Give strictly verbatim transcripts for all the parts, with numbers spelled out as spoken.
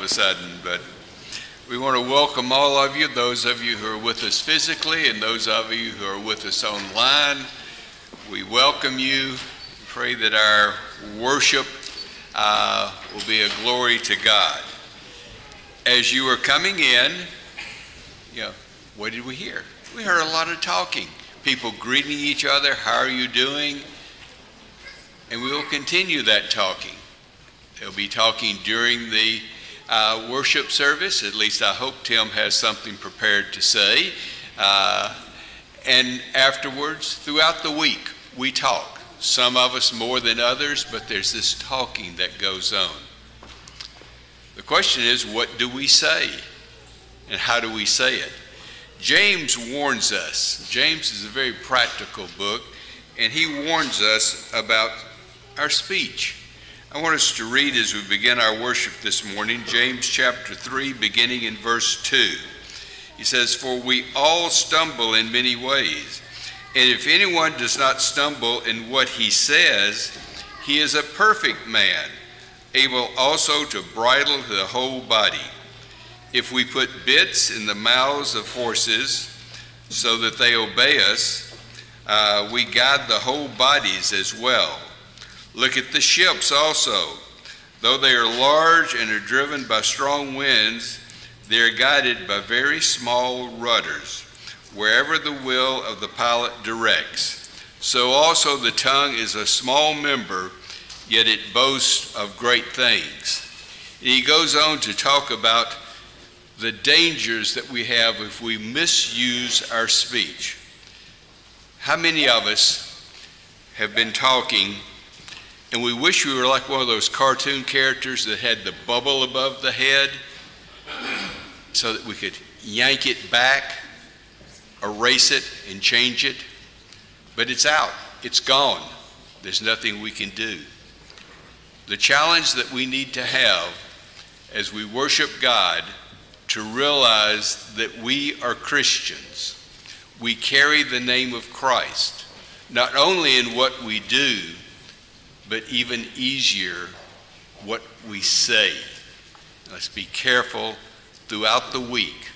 a sudden, but we want to welcome all of you, those of you who are with us physically and those of you who are with us online. We welcome you. Pray that our worship uh, will be a glory to God. As you were coming in, you know, what did we hear? We heard a lot of talking. People greeting each other, how are you doing? And we will continue that talking. They'll be talking during the uh, worship service. At least I hope Tim has something prepared to say. Uh, and afterwards, throughout the week, we talk. Some of us more than others, but there's this talking that goes on. The question is, what do we say? And how do we say it? James warns us. James is a very practical book, and he warns us about our speech. I want us to read as we begin our worship this morning, James chapter three, beginning in verse two. He says, "For we all stumble in many ways, and if anyone does not stumble in what he says, he is a perfect man, able also to bridle the whole body. If we put bits in the mouths of horses so that they obey us, uh, we guide the whole bodies as well. Look at the ships also. Though they are large and are driven by strong winds, they are guided by very small rudders, wherever the will of the pilot directs. So also the tongue is a small member, yet it boasts of great things." And he goes on to talk about the dangers that we have if we misuse our speech. How many of us have been talking and we wish we were like one of those cartoon characters that had the bubble above the head so that we could yank it back, erase it, and change it? But it's out. It's gone. There's nothing we can do. The challenge that we need to have as we worship God, to realize that we are Christians. We carry the name of Christ, not only in what we do, but even easier, what we say. Let's be careful throughout the week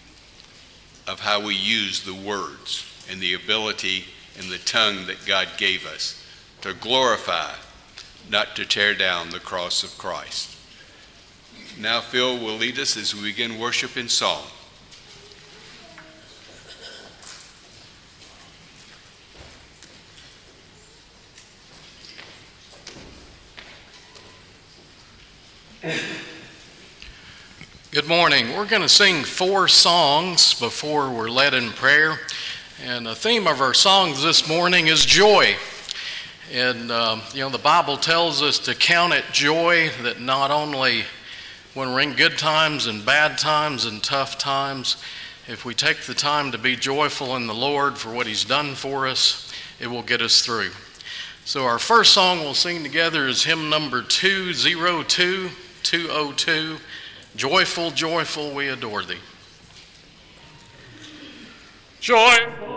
of how we use the words and the ability and the tongue that God gave us to glorify, not to tear down the cross of Christ. Now Phil will lead us as we begin worship in song. Good morning. We're going to sing four songs before we're led in prayer. And the theme of our songs this morning is joy. And, um, you know, the Bible tells us to count it joy that not only when we're in good times and bad times and tough times, if we take the time to be joyful in the Lord for what He's done for us, it will get us through. So our first song we'll sing together is hymn number two oh two, two oh two, Joyful, Joyful, We Adore Thee. Joyful.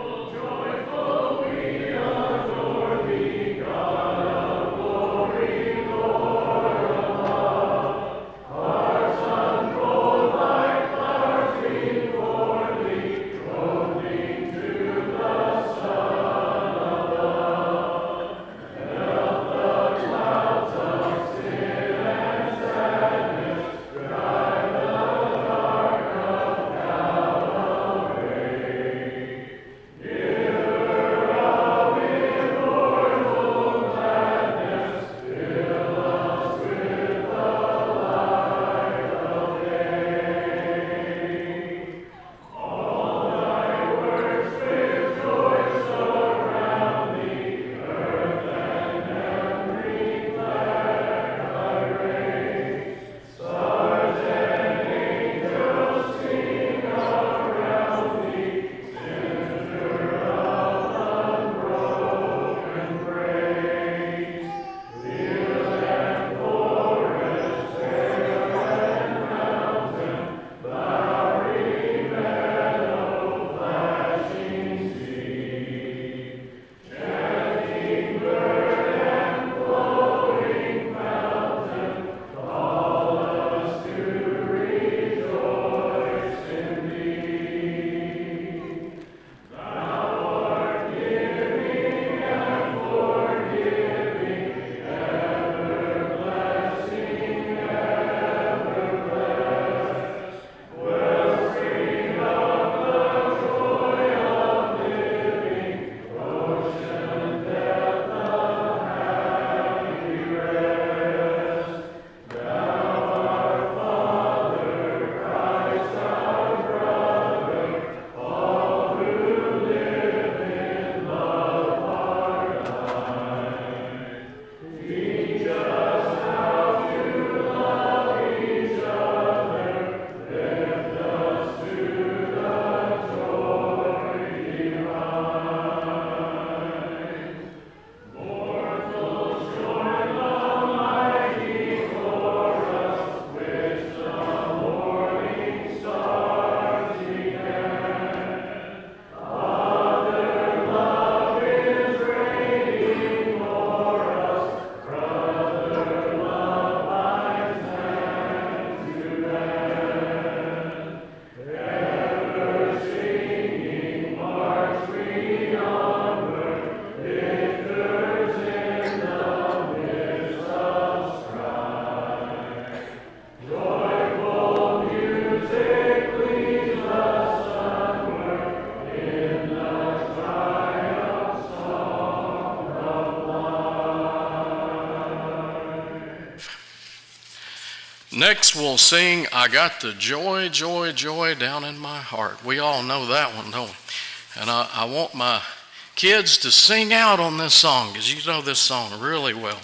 next we'll sing, I Got the Joy, Joy, Joy Down in My Heart. We all know that one, don't we? And I, I want my kids to sing out on this song, because you know this song really well.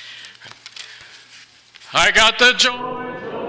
I got the joy.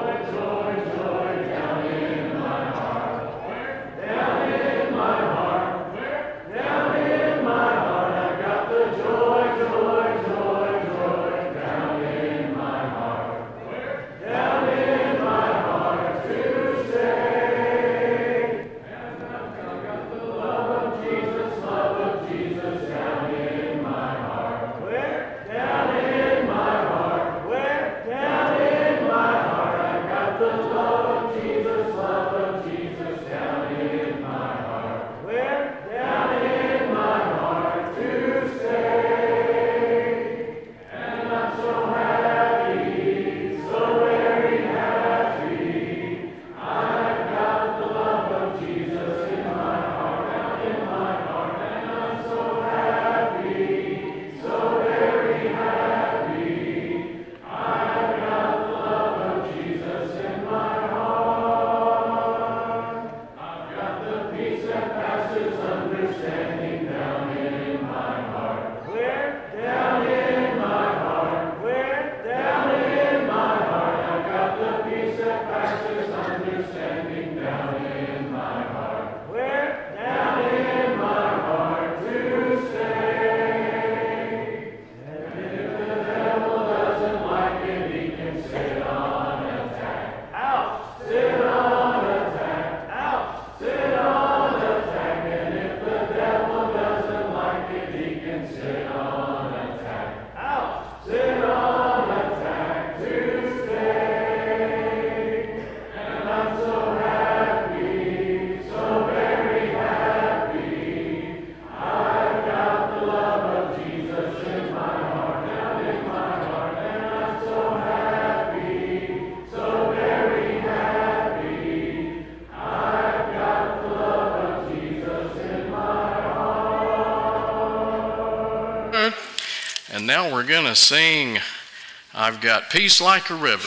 And now we're going to sing, I've Got Peace Like a River.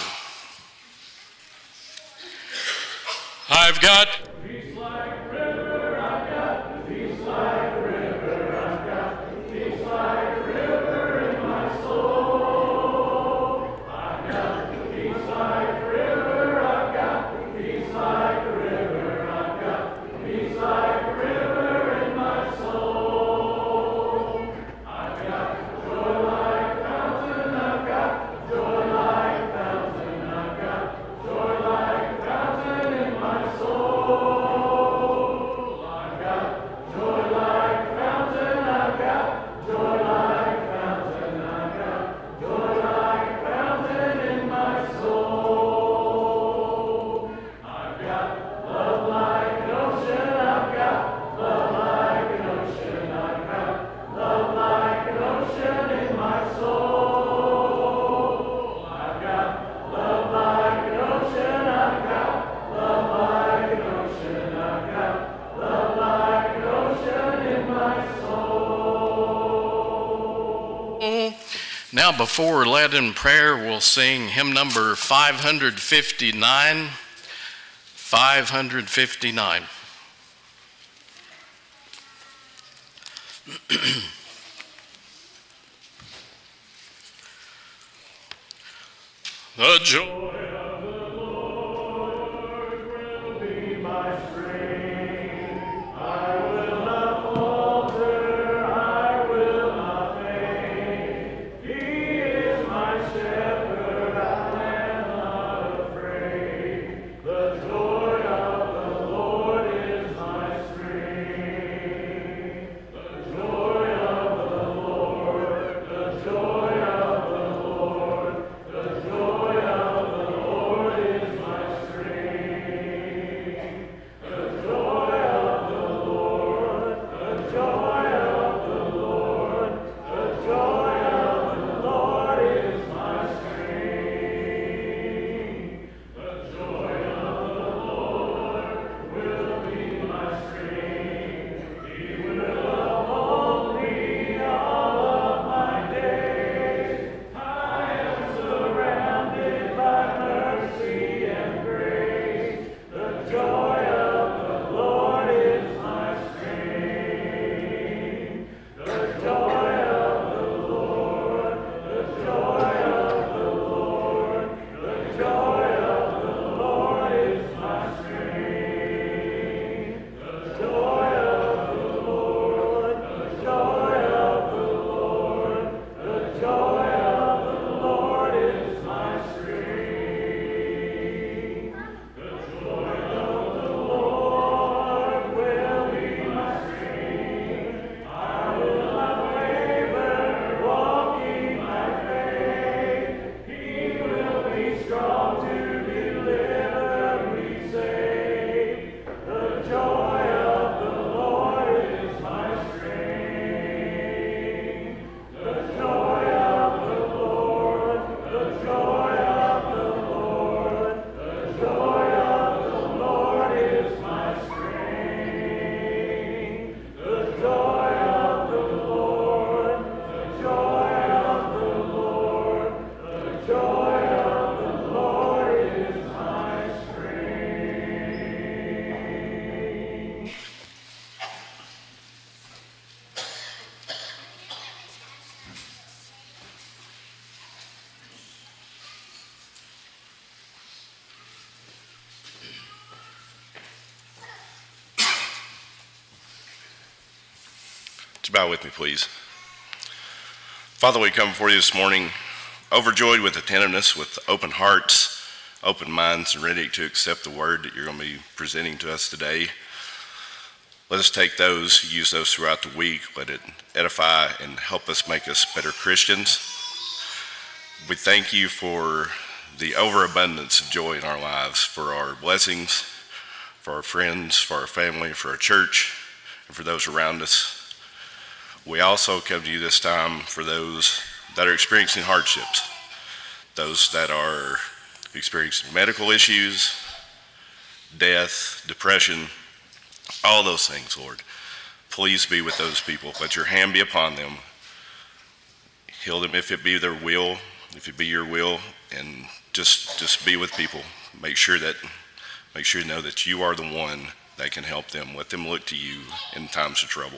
I've got peace like a river, I've got peace like a river, I've got peace like a river in my soul. I've got peace like a river, I've got peace like a river, I've got peace like a river in my soul. I've got joy like a fountain, I've got joy like a fountain, I've got joy like a fountain in my soul. I've got joy like a fountain, I've got joy like a fountain, I've got joy like a fountain in my soul. I've got love like an ocean, I've got love like an ocean, I've got love like an ocean in my soul. I've got love like an ocean, I've got love like an ocean, I've got love like an ocean in my soul. Now before we're led in prayer, we'll sing hymn number five fifty-nine. five fifty-nine. The joy of the Lord will be my strength. I will not falter, I will not faint. He is my shepherd, I am not afraid. The joy of the Lord is my strength. The joy of the Lord, the joy of the Lord, the joy of the Lord is my strength. The Would you bow with me, please? Father, we come before you this morning, overjoyed with attentiveness, with open hearts, open minds, and ready to accept the word that you're going to be presenting to us today. Let us take those, use those throughout the week. Let it edify and help us make us better Christians. We thank you for the overabundance of joy in our lives, for our blessings, for our friends, for our family, for our church, and for those around us. We also come to you this time for those that are experiencing hardships, those that are experiencing medical issues, death, depression, all those things, Lord. Please be with those people. Let your hand be upon them. Heal them if it be their will, if it be your will, and just just be with people. Make sure that make sure you know that you are the one that can help them. Let them look to you in times of trouble.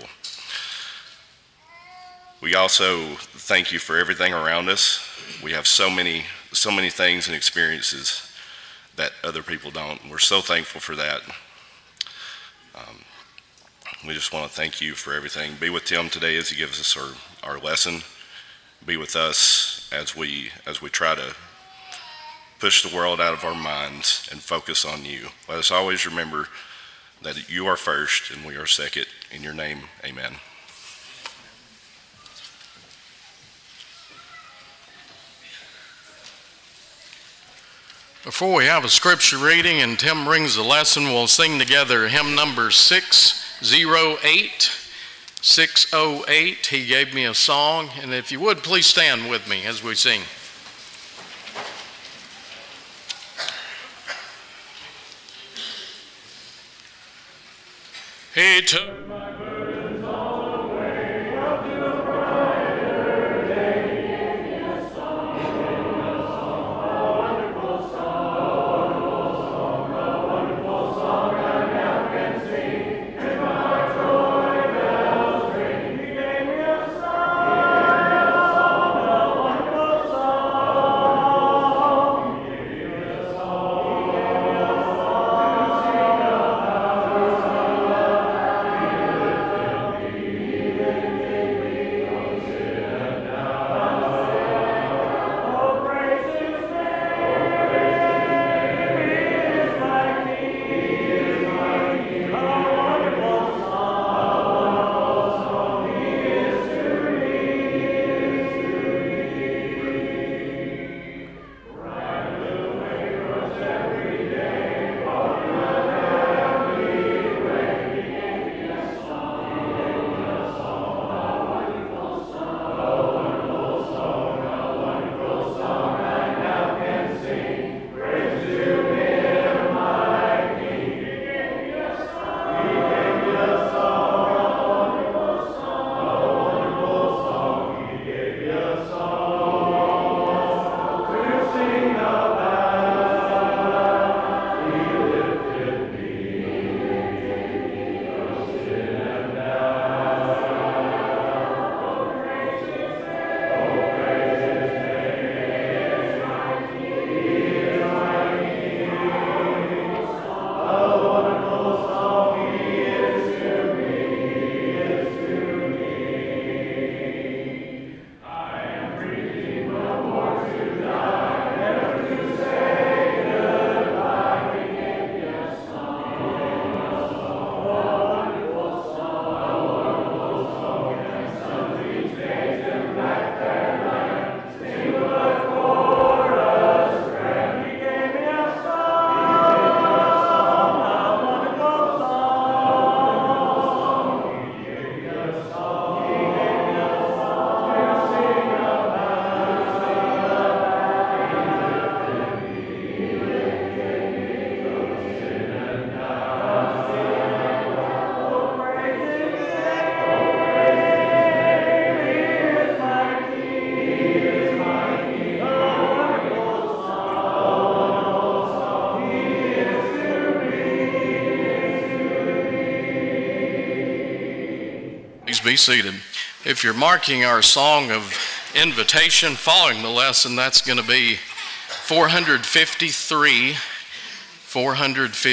We also thank you for everything around us. We have so many so many things and experiences that other people don't. We're so thankful for that. Um, we just want to thank you for everything. Be with Tim today as he gives us our, our lesson. Be with us as we as we try to push the world out of our minds and focus on you. Let us always remember that you are first and we are second. In your name, amen. Before we have a scripture reading and Tim brings the lesson, we'll sing together hymn number six oh eight. six oh eight, he gave me a song, and if you would, please stand with me as we sing. He took my burdens all away up to the brighter day. He gave me a song, he gave me a song, a wonderful song, a wonderful song, a wonderful song I now can sing. And my joy bells ring. He gave me a song, a song, a wonderful song. He gave me a song, he gave me a song to sing about. Be seated. If you're marking our song of invitation following the lesson, that's going to be four fifty-three. four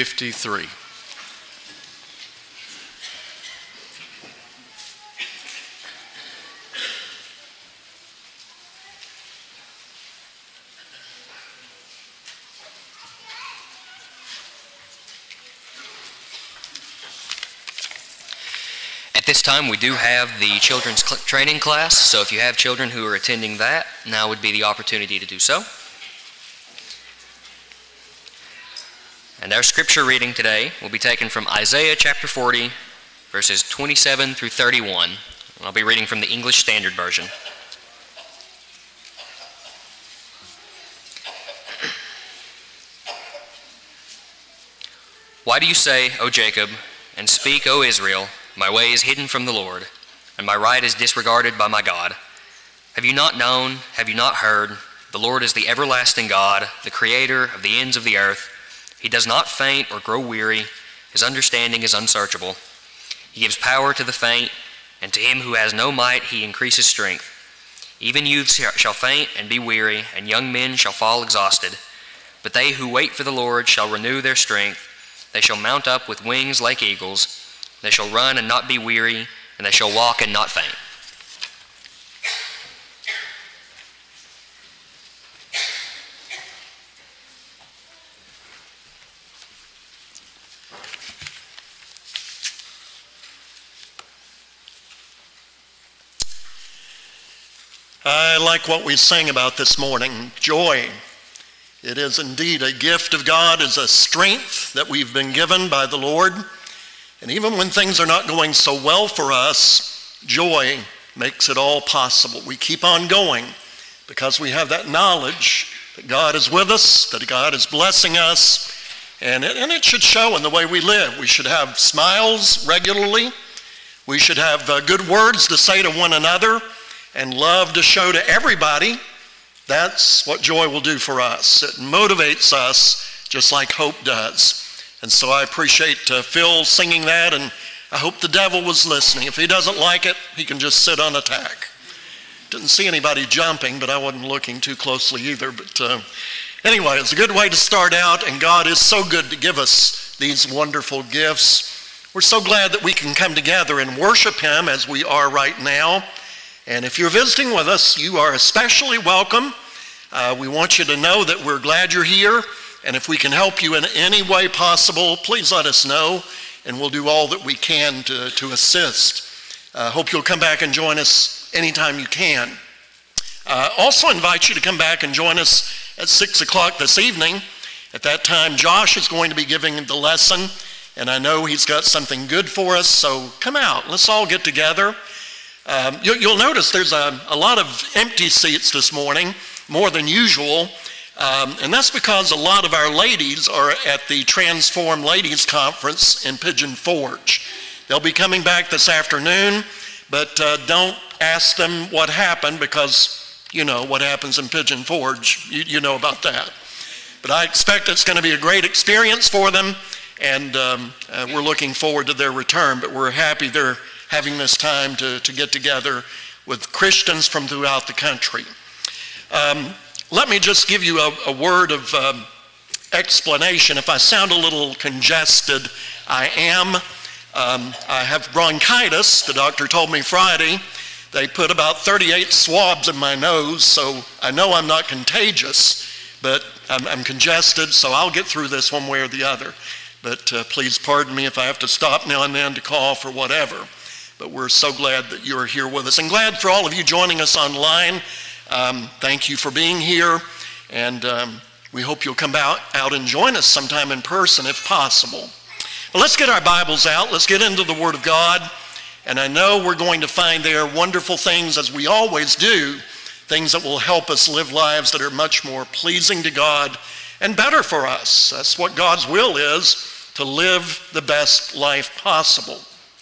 fifty-three. At this time, we do have the children's cl- training class, so if you have children who are attending that, now would be the opportunity to do so. And our scripture reading today will be taken from Isaiah chapter forty, verses twenty-seven through thirty-one. I'll be reading from the English Standard Version. Why do you say, O Jacob, and speak, O Israel, my way is hidden from the Lord, and my right is disregarded by my God? Have you not known, have you not heard? The Lord is the everlasting God, the creator of the ends of the earth. He does not faint or grow weary. His understanding is unsearchable. He gives power to the faint, and to him who has no might he increases strength. Even youths shall faint and be weary, and young men shall fall exhausted. But they who wait for the Lord shall renew their strength. They shall mount up with wings like eagles. They shall run and not be weary, and they shall walk and not faint. I like what we sang about this morning, joy. It is indeed a gift of God, is a strength that we've been given by the Lord. And even when things are not going so well for us, joy makes it all possible. We keep on going because we have that knowledge that God is with us, that God is blessing us, and it, and it should show in the way we live. We should have smiles regularly. We should have uh, good words to say to one another and love to show to everybody. That's what joy will do for us. It motivates us just like hope does. And so I appreciate uh, Phil singing that, and I hope the devil was listening. If he doesn't like it, he can just sit on attack. Didn't see anybody jumping, but I wasn't looking too closely either. But uh, anyway, it's a good way to start out, and God is so good to give us these wonderful gifts. We're so glad that we can come together and worship him as we are right now. And if you're visiting with us, you are especially welcome. Uh, we want you to know that we're glad you're here. And if we can help you in any way possible, please let us know, and we'll do all that we can to, to assist. I uh, hope you'll come back and join us anytime you can. Uh, also invite you to come back and join us at six o'clock this evening. At that time, Josh is going to be giving the lesson, and I know he's got something good for us, so come out. Let's all get together. Um, you, you'll notice there's a, a lot of empty seats this morning, more than usual, um, and that's because a lot of our ladies are at the Transform Ladies Conference in Pigeon Forge. They'll be coming back this afternoon, but uh, don't ask them what happened, because you know what happens in Pigeon Forge. You, you know about that. But I expect it's going to be a great experience for them, and um, uh, we're looking forward to their return, but we're happy they're having this time to, to get together with Christians from throughout the country. Um, let me just give you a, a word of um, explanation. If I sound a little congested, I am. Um, I have bronchitis. The doctor told me Friday. They put about thirty-eight swabs in my nose, so I know I'm not contagious, but I'm, I'm congested, so I'll get through this one way or the other. But uh, please pardon me if I have to stop now and then to cough or whatever. But we're so glad that you're here with us, and glad for all of you joining us online. Um, thank you for being here, and um, we hope you'll come out, out and join us sometime in person if possible. Well, let's get our Bibles out. Let's get into the Word of God, and I know we're going to find there wonderful things, as we always do, things that will help us live lives that are much more pleasing to God and better for us. That's what God's will is, to live the best life possible.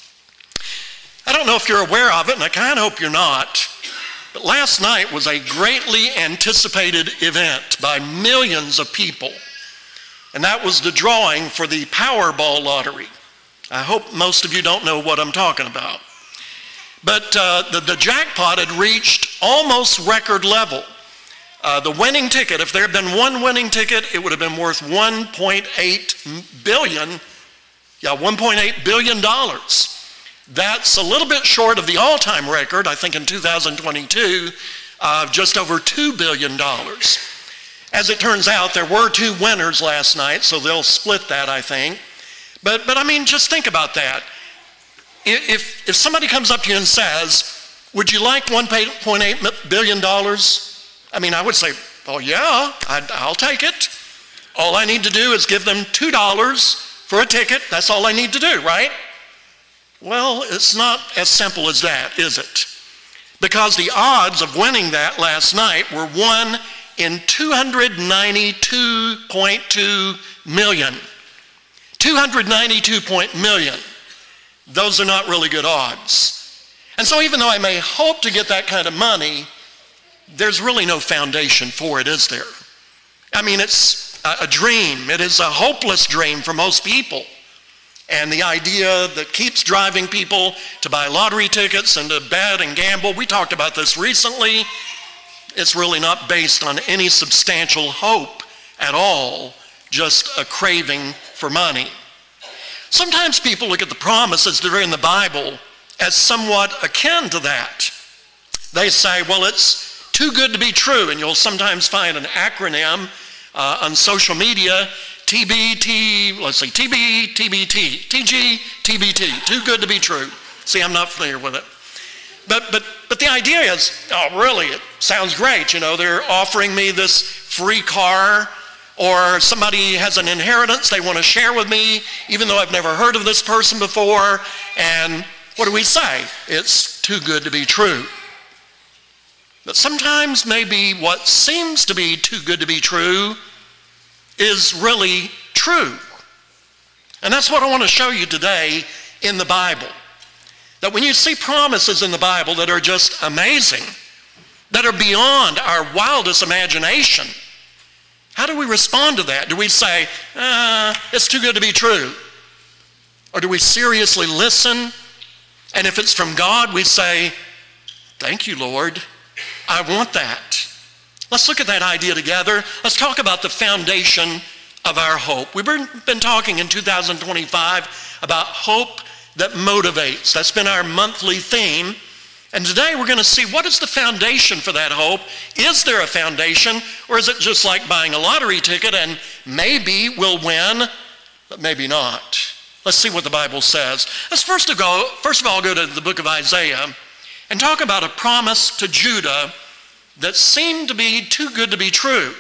I don't know if you're aware of it, and I kind of hope you're not, but last night was a greatly anticipated event by millions of people, and that was the drawing for the Powerball lottery. I hope most of you don't know what I'm talking about. But uh, the, the jackpot had reached almost record level. Uh, the winning ticket, if there had been one winning ticket, it would have been worth one point eight billion dollars. Yeah, one point eight billion dollars. That's a little bit short of the all-time record, I think in two thousand twenty-two, of just over two billion dollars. As it turns out, there were two winners last night, so they'll split that, I think. But, but I mean, just think about that. if, if somebody comes up to you and says, would you like one point eight billion dollars? I mean, I would say, oh yeah, I'd, I'll take it. All I need to do is give them two dollars for a ticket. That's all I need to do, right? Well, it's not as simple as that, is it? Because the odds of winning that last night were one in two hundred ninety-two point two million. two hundred ninety-two million. Those are not really good odds. And so even though I may hope to get that kind of money, there's really no foundation for it, is there? I mean, it's a, a dream. It is a hopeless dream for most people. And the idea that keeps driving people to buy lottery tickets and to bet and gamble, we talked about this recently, it's really not based on any substantial hope at all, just a craving for money. Sometimes people look at the promises that are in the Bible as somewhat akin to that. They say, well, it's too good to be true, and you'll sometimes find an acronym uh, on social media, T B T, let's see, T B, T B T, T G, T B T, too good to be true. See, I'm not familiar with it. But, but, but the idea is, oh, really, it sounds great. You know, they're offering me this free car, or somebody has an inheritance they want to share with me, even though I've never heard of this person before. And what do we say? It's too good to be true. But sometimes maybe what seems to be too good to be true is really true. And that's what I want to show you today in the Bible. That when you see promises in the Bible that are just amazing, that are beyond our wildest imagination, how do we respond to that? Do we say, ah, it's too good to be true? Or do we seriously listen? And if it's from God, we say, thank you, Lord. I want that. Let's look at that idea together. Let's talk about the foundation of our hope. We've been, been talking in two thousand twenty-five about hope that motivates. That's been our monthly theme. And today we're going to see, what is the foundation for that hope? Is there a foundation, or is it just like buying a lottery ticket and maybe we'll win, but maybe not? Let's see what the Bible says. Let's first of all, first of all go to the book of Isaiah and talk about a promise to Judah that seemed to be too good to be true.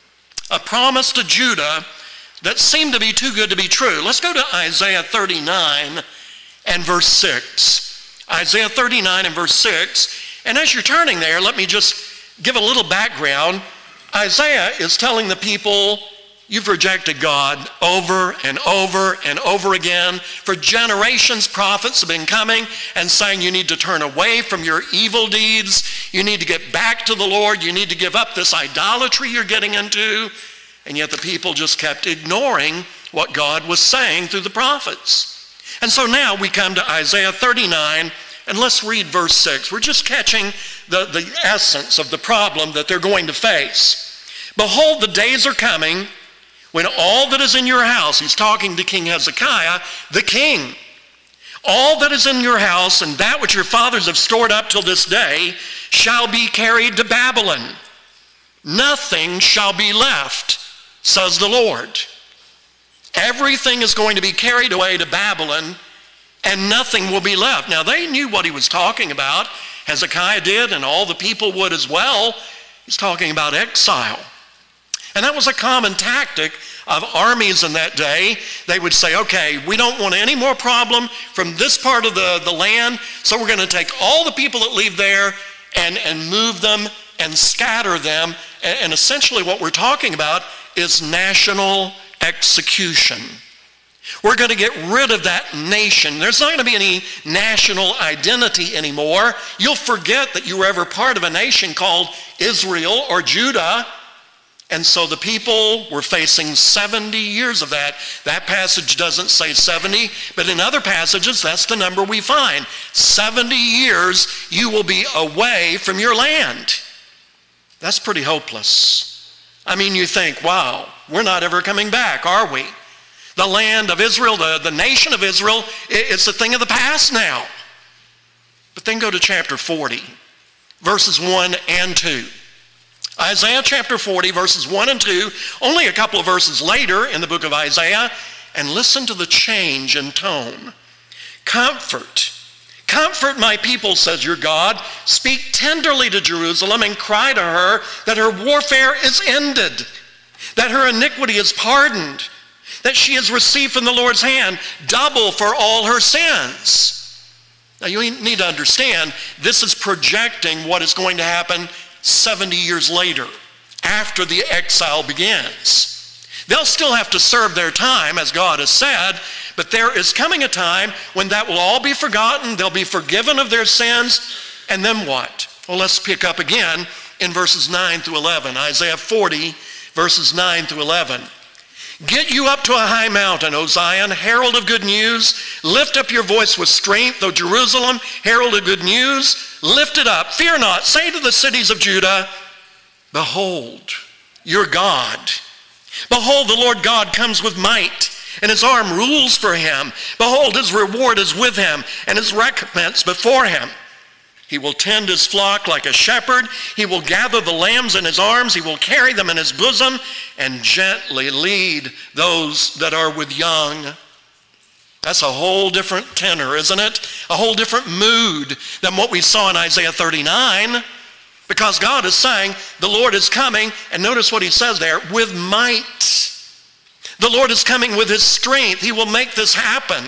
A promise to Judah that seemed to be too good to be true. Let's go to Isaiah thirty-nine and verse six. Isaiah thirty-nine and verse six. And as you're turning there, let me just give a little background. Isaiah is telling the people, you've rejected God over and over and over again. For generations, prophets have been coming and saying you need to turn away from your evil deeds. You need to get back to the Lord. You need to give up this idolatry you're getting into. And yet the people just kept ignoring what God was saying through the prophets. And so now we come to Isaiah thirty-nine, and let's read verse six. We're just catching the, the essence of the problem that they're going to face. Behold, the days are coming when all that is in your house, he's talking to King Hezekiah, the king, all that is in your house and that which your fathers have stored up till this day shall be carried to Babylon. Nothing shall be left, says the Lord. Everything is going to be carried away to Babylon, and nothing will be left. Now, they knew what he was talking about. Hezekiah did, and all the people would as well. He's talking about exile. And that was a common tactic of armies in that day. They would say, okay, we don't want any more problem from this part of the, the land, so we're going to take all the people that leave there and, and move them and scatter them. And, and essentially what we're talking about is national execution. We're going to get rid of that nation. There's not going to be any national identity anymore. You'll forget that you were ever part of a nation called Israel or Judah. And so the people were facing seventy years of that. That passage doesn't say seventy, but in other passages, that's the number we find. seventy years you will be away from your land. That's pretty hopeless. I mean, you think, wow, we're not ever coming back, are we? The land of Israel, the, the nation of Israel, it's a thing of the past now. But then go to chapter forty, verses one and two. Isaiah chapter forty, verses one and two, only a couple of verses later in the book of Isaiah, and listen to the change in tone. Comfort. Comfort my people, says your God. Speak tenderly to Jerusalem and cry to her that her warfare is ended, that her iniquity is pardoned, that she has received from the Lord's hand double for all her sins. Now you need to understand, this is projecting what is going to happen seventy years later, after the exile begins. They'll still have to serve their time, as God has said, but there is coming a time when that will all be forgotten, they'll be forgiven of their sins, and then what? Well, let's pick up again in verses nine through eleven. Isaiah forty, verses nine through eleven. Get you up to a high mountain, O Zion, herald of good news. Lift up your voice with strength, O Jerusalem, herald of good news. Lift it up, fear not. Say to the cities of Judah, behold, your God. Behold, the Lord God comes with might, and his arm rules for him. Behold, his reward is with him, and his recompense before him. He will tend his flock like a shepherd. He will gather the lambs in his arms. He will carry them in his bosom and gently lead those that are with young. That's a whole different tenor, isn't it? A whole different mood than what we saw in Isaiah thirty-nine. Because God is saying the Lord is coming, and notice what he says there, with might. The Lord is coming with his strength. He will make this happen.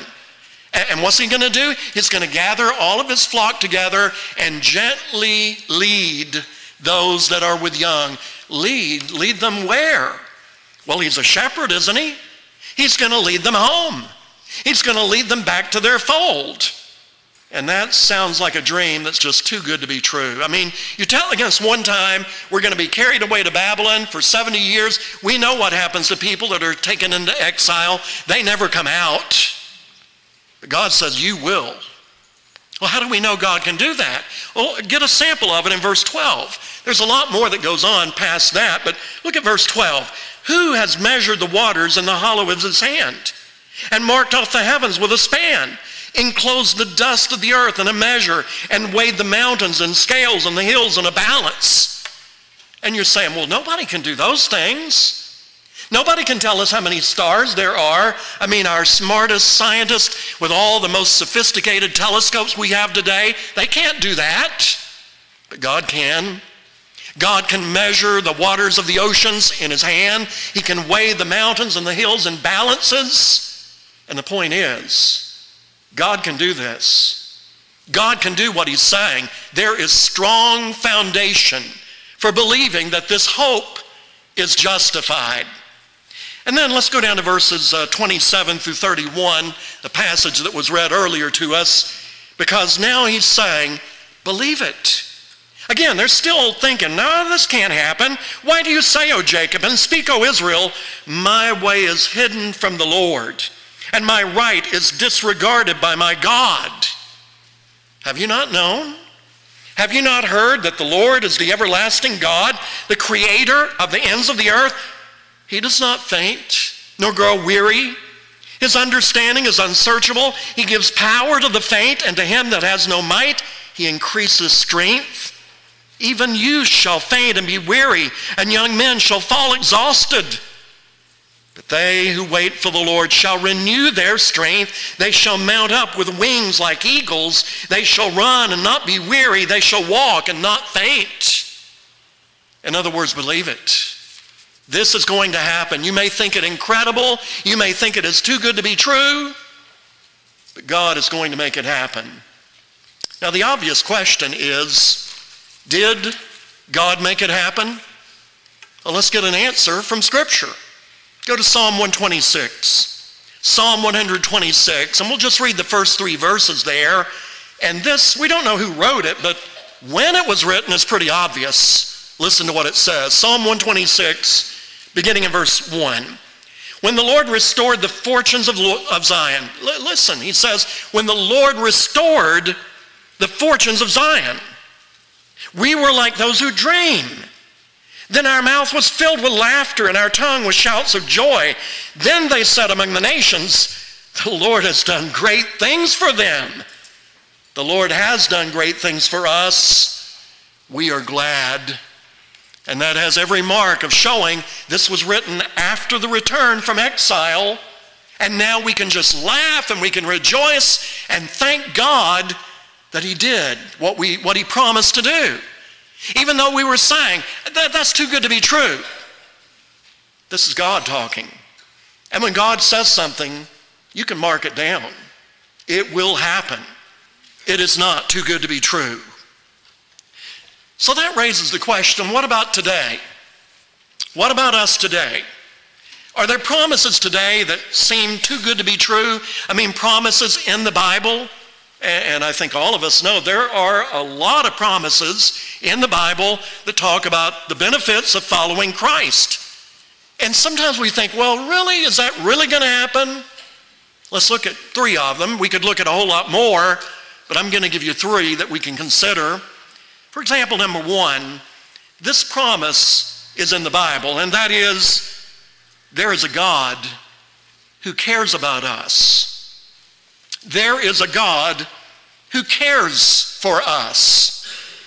And what's he going to do? He's going to gather all of his flock together and gently lead those that are with young. Lead, lead them where? Well, he's a shepherd, isn't he? He's going to lead them home. He's going to lead them back to their fold. And that sounds like a dream that's just too good to be true. I mean, you're telling us one time we're going to be carried away to Babylon for seventy years. We know what happens to people that are taken into exile. They never come out. But God says, you will. Well, how do we know God can do that? Well, get a sample of it in verse twelve. There's a lot more that goes on past that, but look at verse twelve. Who has measured the waters in the hollow of his hand, and marked off the heavens with a span, enclosed the dust of the earth in a measure, and weighed the mountains in scales and the hills in a balance? And you're saying, well, nobody can do those things. Nobody can tell us how many stars there are. I mean, our smartest scientists with all the most sophisticated telescopes we have today, they can't do that. But God can. God can measure the waters of the oceans in his hand. He can weigh the mountains and the hills in balances. And the point is, God can do this. God can do what he's saying. There is strong foundation for believing that this hope is justified. And then let's go down to verses uh, twenty-seven through thirty-one, the passage that was read earlier to us, because now he's saying, believe it. Again, they're still thinking, no, this can't happen. Why do you say, O Jacob, and speak, O Israel, my way is hidden from the Lord, and my right is disregarded by my God? Have you not known? Have you not heard that the Lord is the everlasting God, the creator of the ends of the earth? He does not faint, nor grow weary. His understanding is unsearchable. He gives power to the faint, and to him that has no might, he increases strength. Even youth shall faint and be weary, and young men shall fall exhausted. But they who wait for the Lord shall renew their strength. They shall mount up with wings like eagles. They shall run and not be weary. They shall walk and not faint. In other words, believe it. This is going to happen. You may think it incredible. You may think it is too good to be true. But God is going to make it happen. Now, the obvious question is, did God make it happen? Well, let's get an answer from Scripture. Go to Psalm one twenty-six. Psalm one twenty-six, and we'll just read the first three verses there. And this, we don't know who wrote it, but when it was written is pretty obvious. Listen to what it says. Psalm one twenty-six, beginning in verse one. When the Lord restored the fortunes of, of Zion. L- listen, he says, when the Lord restored the fortunes of Zion, we were like those who dream. Then our mouth was filled with laughter, and our tongue with shouts of joy. Then they said among the nations, the Lord has done great things for them. The Lord has done great things for us. We are glad. And that has every mark of showing this was written after the return from exile, And now we can just laugh and we can rejoice and thank God that he did what we what he promised to do. Even though we were saying, that, that's too good to be true. This is God talking. And when God says something, you can mark it down. It will happen. It is not too good to be true. So that raises the question, what about today? What about us today? Are there promises today that seem too good to be true? I mean, promises in the Bible? And I think all of us know there are a lot of promises in the Bible that talk about the benefits of following Christ. And sometimes we think, well, really? Is that really going to happen? Let's look at three of them. We could look at a whole lot more, but I'm going to give you three that we can consider. For example, number one, this promise is in the Bible, and that is, there is a God who cares about us. There is a God who cares for us.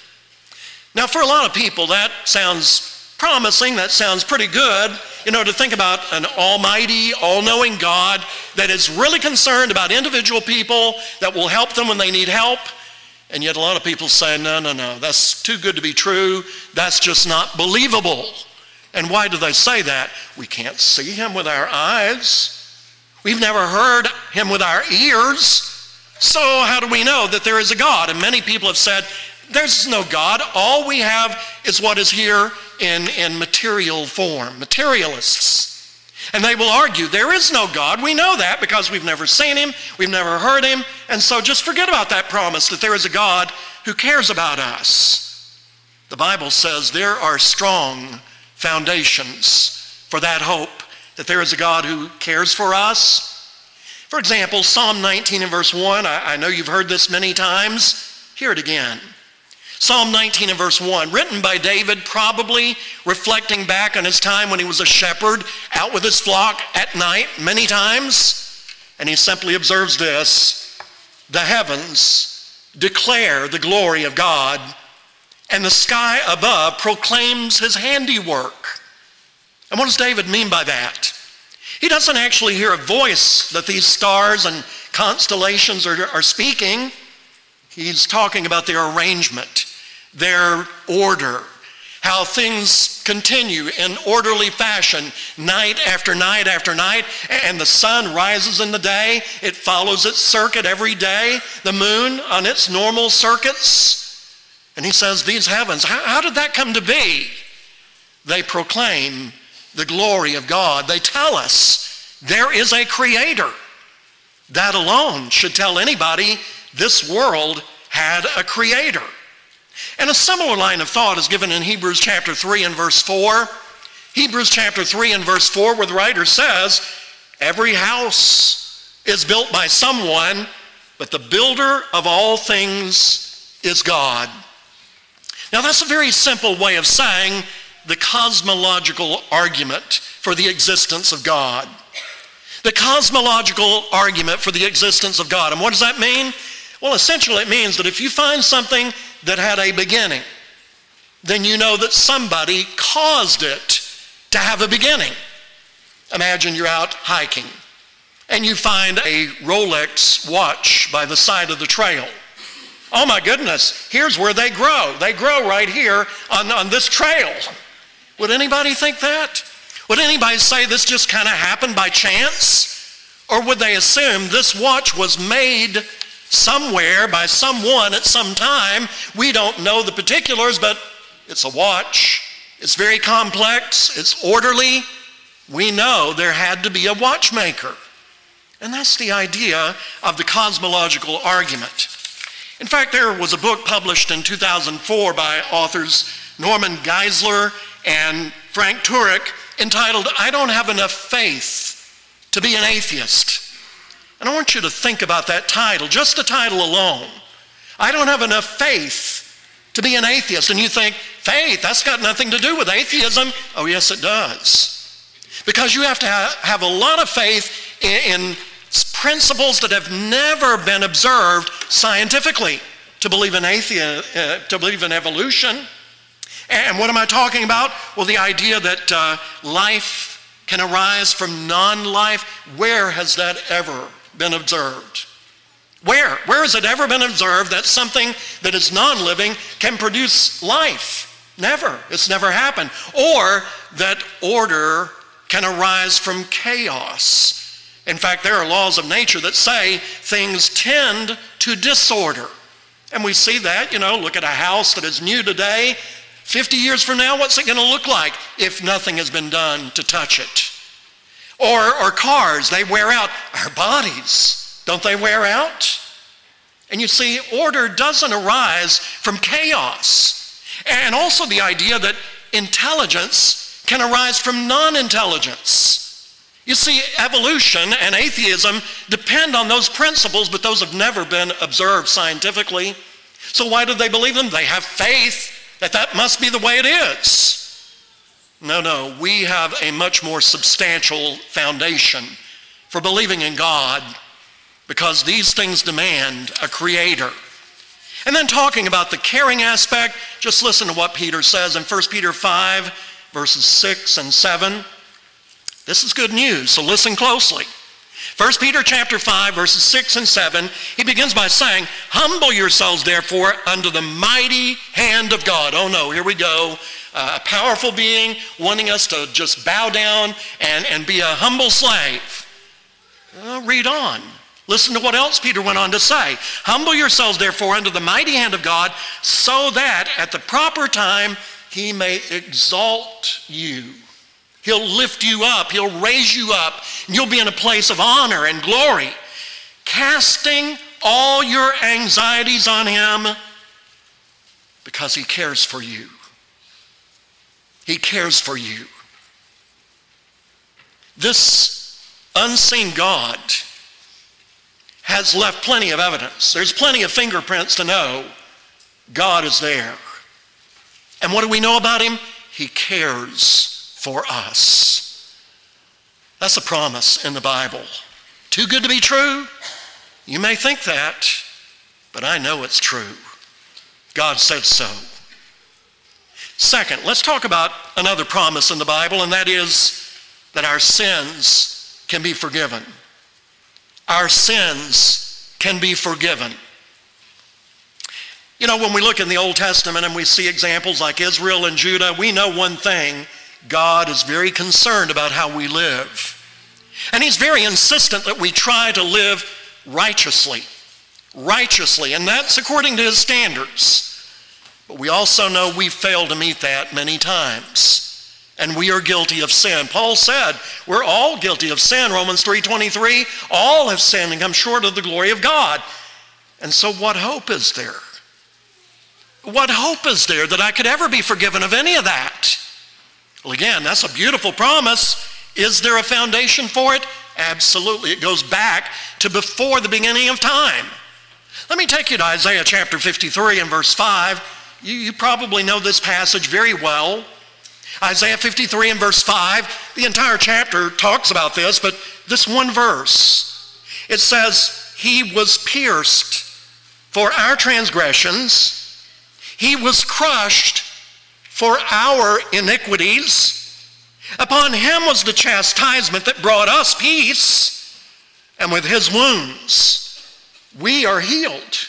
Now, for a lot of people, that sounds promising. That sounds pretty good, you know, to think about an almighty, all-knowing God that is really concerned about individual people, that will help them when they need help. And yet a lot of people say, no, no, no, that's too good to be true. That's just not believable. And why do they say that? We can't see him with our eyes. We've never heard him with our ears. So how do we know that there is a God? And many people have said, there's no God. All we have is what is here in, in material form, materialists. And they will argue, there is no God. We know that because we've never seen him, we've never heard him, and so just forget about that promise that there is a God who cares about us. The Bible says there are strong foundations for that hope, that there is a God who cares for us. For example, Psalm nineteen and verse one, I, I know you've heard this many times. Hear it again. Psalm nineteen and verse one, written by David, probably reflecting back on his time when he was a shepherd out with his flock at night many times. And he simply observes this: the heavens declare the glory of God, and the sky above proclaims his handiwork. And what does David mean by that? He doesn't actually hear a voice that these stars and constellations are, are speaking. He's talking about their arrangement, their order, how things continue in orderly fashion night after night after night, and the sun rises in the day. It follows its circuit every day, the moon on its normal circuits. And he says, these heavens, how, how did that come to be? They proclaim the glory of God. They tell us there is a creator. That alone should tell anybody this world had a creator. And a similar line of thought is given in Hebrews chapter three and verse four. Hebrews chapter three and verse four, where the writer says, every house is built by someone, but the builder of all things is God. Now that's a very simple way of saying the cosmological argument for the existence of God. The cosmological argument for the existence of God. And what does that mean? Well, essentially it means that if you find something that had a beginning, then you know that somebody caused it to have a beginning. Imagine you're out hiking and you find a Rolex watch by the side of the trail. Oh my goodness, here's where they grow. They grow right here on, on this trail. Would anybody think that? Would anybody say this just kind of happened by chance? Or would they assume this watch was made somewhere by someone at some time? We don't know the particulars, but it's a watch. It's very complex. It's orderly. We know there had to be a watchmaker. And that's the idea of the cosmological argument. In fact, there was a book published in two thousand four by authors Norman Geisler and Frank Turek entitled, I Don't Have Enough Faith to Be an Atheist. And I want you to think about that title, just the title alone. I don't have enough faith to be an atheist. And you think, faith, that's got nothing to do with atheism. Oh, yes, it does. Because you have to ha- have a lot of faith in, in principles that have never been observed scientifically to believe in atheism, uh, to believe in evolution. And what am I talking about? Well, the idea that uh, life can arise from non-life? Where has that ever been observed? Where? Where has it ever been observed that something that is non-living can produce life? Never. It's never happened. Or that order can arise from chaos. In fact, there are laws of nature that say things tend to disorder. And we see that, you know, look at a house that is new today. fifty years from now, what's it going to look like if nothing has been done to touch it? Or, or cars, they wear out. Our bodies, don't they wear out? And you see, order doesn't arise from chaos. And also the idea that intelligence can arise from non-intelligence. You see, evolution and atheism depend on those principles, but those have never been observed scientifically. So why do they believe them? They have faith that that must be the way it is. No, no, we have a much more substantial foundation for believing in God, because these things demand a creator. And then talking about the caring aspect, just listen to what Peter says in First Peter five, verses six and seven. This is good news, so listen closely. First Peter chapter five, verses six and seven, he begins by saying, "Humble yourselves, therefore, under the mighty hand of God." Oh no, here we go. Uh, a powerful being wanting us to just bow down and, and be a humble slave. Well, read on. Listen to what else Peter went on to say. "Humble yourselves, therefore, under the mighty hand of God, so that at the proper time he may exalt you." He'll lift you up. He'll raise you up. And you'll be in a place of honor and glory. Casting all your anxieties on him because he cares for you. He cares for you. This unseen God has left plenty of evidence. There's plenty of fingerprints to know God is there. And what do we know about him? He cares for us. That's a promise in the Bible. Too good to be true? You may think that, but I know it's true. God said so. Second, let's talk about another promise in the Bible, and that is that our sins can be forgiven. Our sins can be forgiven. You know, when we look in the Old Testament and we see examples like Israel and Judah, we know one thing: God is very concerned about how we live. And he's very insistent that we try to live righteously. Righteously, and that's according to his standards. But we also know we fail to meet that many times. And we are guilty of sin. Paul said we're all guilty of sin. Romans three twenty-three, all have sinned and come short of the glory of God. And so what hope is there? What hope is there that I could ever be forgiven of any of that? Well, again, that's a beautiful promise. Is there a foundation for it? Absolutely. It goes back to before the beginning of time. Let me take you to Isaiah chapter fifty-three and verse five. You, you probably know this passage very well. Isaiah fifty-three and verse five, the entire chapter talks about this, but this one verse, it says, "He was pierced for our transgressions. He was crushed for our iniquities. Upon him was the chastisement that brought us peace, and with his wounds we are healed."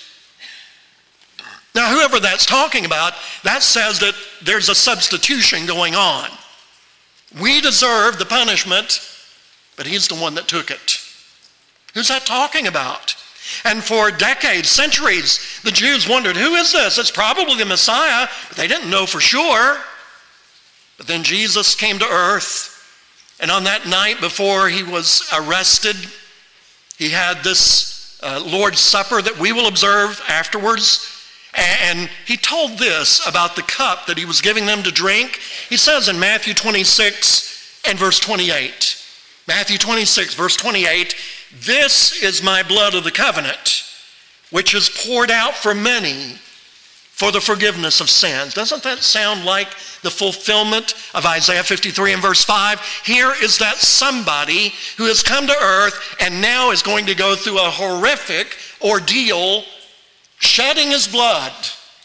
Now, whoever that's talking about, that says that there's a substitution going on. We deserve the punishment, but he's the one that took it. Who's that talking about? And for decades, centuries, the Jews wondered, who is this? It's probably the Messiah, but they didn't know for sure. But then Jesus came to earth, and on that night before he was arrested, he had this uh, Lord's Supper that we will observe afterwards. And he told this about the cup that he was giving them to drink. He says in Matthew twenty-six and verse twenty-eight, Matthew twenty-six, verse twenty-eight, "This is my blood of the covenant, which is poured out for many for the forgiveness of sins." Doesn't that sound like the fulfillment of Isaiah fifty-three and verse five? Here is that somebody who has come to earth and now is going to go through a horrific ordeal, shedding his blood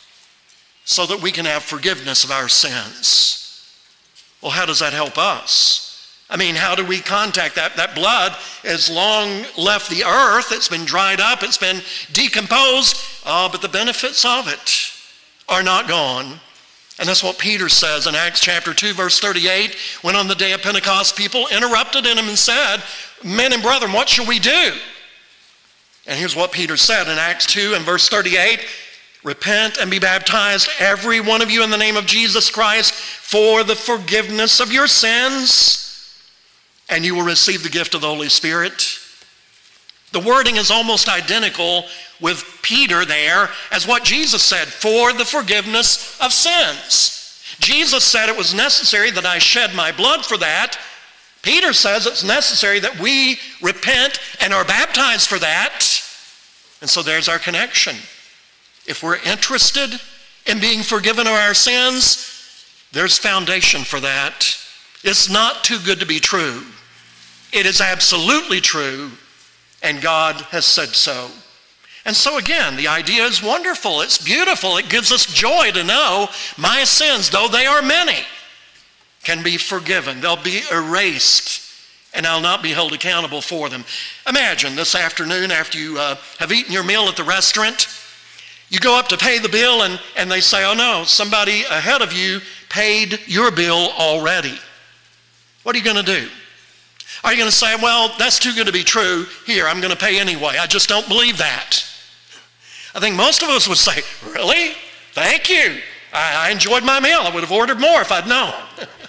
so that we can have forgiveness of our sins. Well, how does that help us? I mean, how do we contact that? That blood has long left the earth. It's been dried up. It's been decomposed. Oh, but the benefits of it are not gone. And that's what Peter says in Acts chapter two, verse thirty-eight, when on the day of Pentecost, people interrupted him and said, men and brethren, what shall we do? And here's what Peter said in Acts two and verse thirty-eight, repent and be baptized, every one of you, in the name of Jesus Christ, for the forgiveness of your sins, and you will receive the gift of the Holy Spirit. The wording is almost identical with Peter there as what Jesus said, for the forgiveness of sins. Jesus said it was necessary that I shed my blood for that. Peter says it's necessary that we repent and are baptized for that. And so there's our connection. If we're interested in being forgiven of our sins, there's foundation for that. It's not too good to be true. It is absolutely true, and God has said so. And so again, the idea is wonderful. It's beautiful. It gives us joy to know my sins, though they are many, can be forgiven. They'll be erased, and I'll not be held accountable for them. Imagine this afternoon after you uh, have eaten your meal at the restaurant, you go up to pay the bill, and, and they say, oh no, somebody ahead of you paid your bill already. What are you going to do? Are you going to say, well, that's too good to be true. Here, I'm going to pay anyway. I just don't believe that. I think most of us would say, really? Thank you. I, I enjoyed my meal. I would have ordered more if I'd known.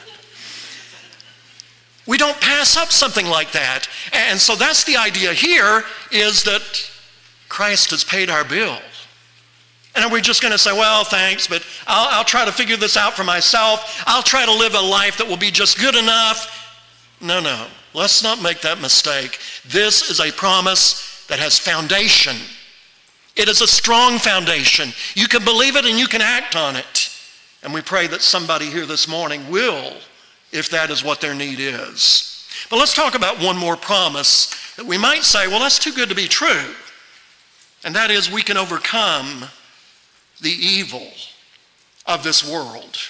We don't pass up something like that. And so that's the idea here, is that Christ has paid our bill. And are we just going to say, well, thanks, but I'll, I'll try to figure this out for myself. I'll try to live a life that will be just good enough. No, no. Let's not make that mistake. This is a promise that has foundation. It is a strong foundation. You can believe it and you can act on it. And we pray that somebody here this morning will, if that is what their need is. But let's talk about one more promise that we might say, well, that's too good to be true. And that is, we can overcome the evil of this world.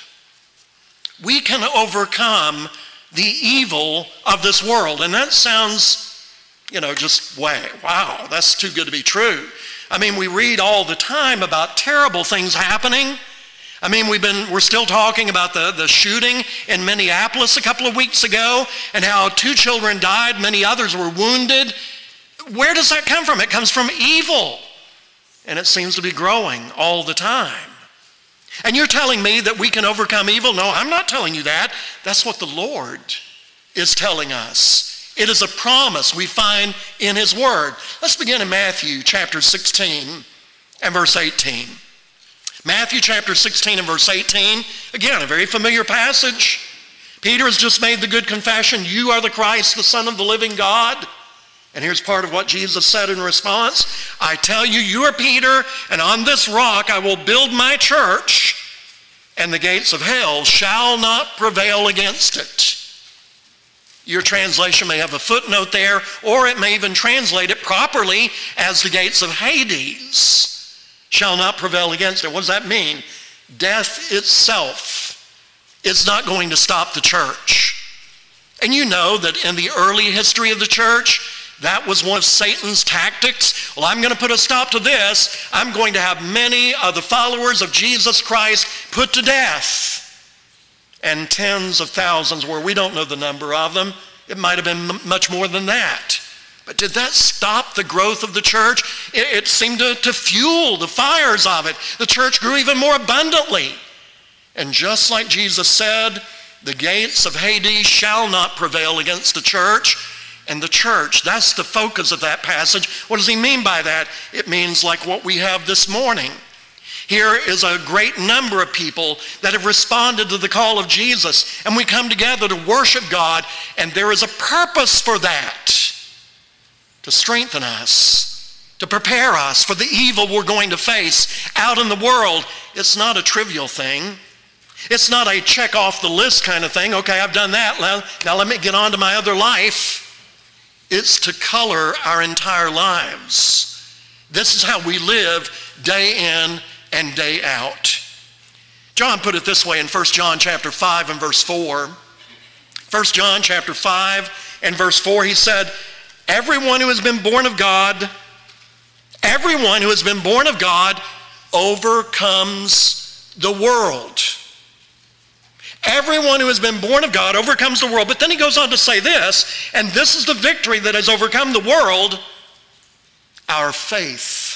We can overcome the evil of this world. And that sounds, you know, just way, wow, that's too good to be true. I mean, we read all the time about terrible things happening. I mean, we've been, we're still talking about the, the shooting in Minneapolis a couple of weeks ago, and how two children died, many others were wounded. Where does that come from? It comes from evil. And it seems to be growing all the time. And you're telling me that we can overcome evil? No, I'm not telling you that. That's what the Lord is telling us. It is a promise we find in his word. Let's begin in Matthew chapter sixteen and verse eighteen. Matthew chapter sixteen and verse eighteen. Again, a very familiar passage. Peter has just made the good confession, you are the Christ, the Son of the living God. And here's part of what Jesus said in response. I tell you, you are Peter, and on this rock I will build my church, and the gates of hell shall not prevail against it. Your translation may have a footnote there, or it may even translate it properly as the gates of Hades shall not prevail against it. What does that mean? Death itself is not going to stop the church. And you know that in the early history of the church, that was one of Satan's tactics. Well, I'm going to put a stop to this. I'm going to have many of the followers of Jesus Christ put to death. And tens of thousands, where we don't know the number of them, it might have been m- much more than that. But did that stop the growth of the church? It, it seemed to, to fuel the fires of it. The church grew even more abundantly. And just like Jesus said, the gates of Hades shall not prevail against the church. And the church, that's the focus of that passage. What does he mean by that? It means like what we have this morning. Here is a great number of people that have responded to the call of Jesus. And we come together to worship God. And there is a purpose for that. To strengthen us. To prepare us for the evil we're going to face out in the world. It's not a trivial thing. It's not a check off the list kind of thing. Okay, I've done that. Now, now let me get on to my other life. It's to color our entire lives. This is how we live day in and day out. John put it this way in First John chapter five and verse four. First John chapter five and verse four, he said, everyone who has been born of God, everyone who has been born of God overcomes the world. Everyone who has been born of God overcomes the world. But then he goes on to say this, and this is the victory that has overcome the world, our faith.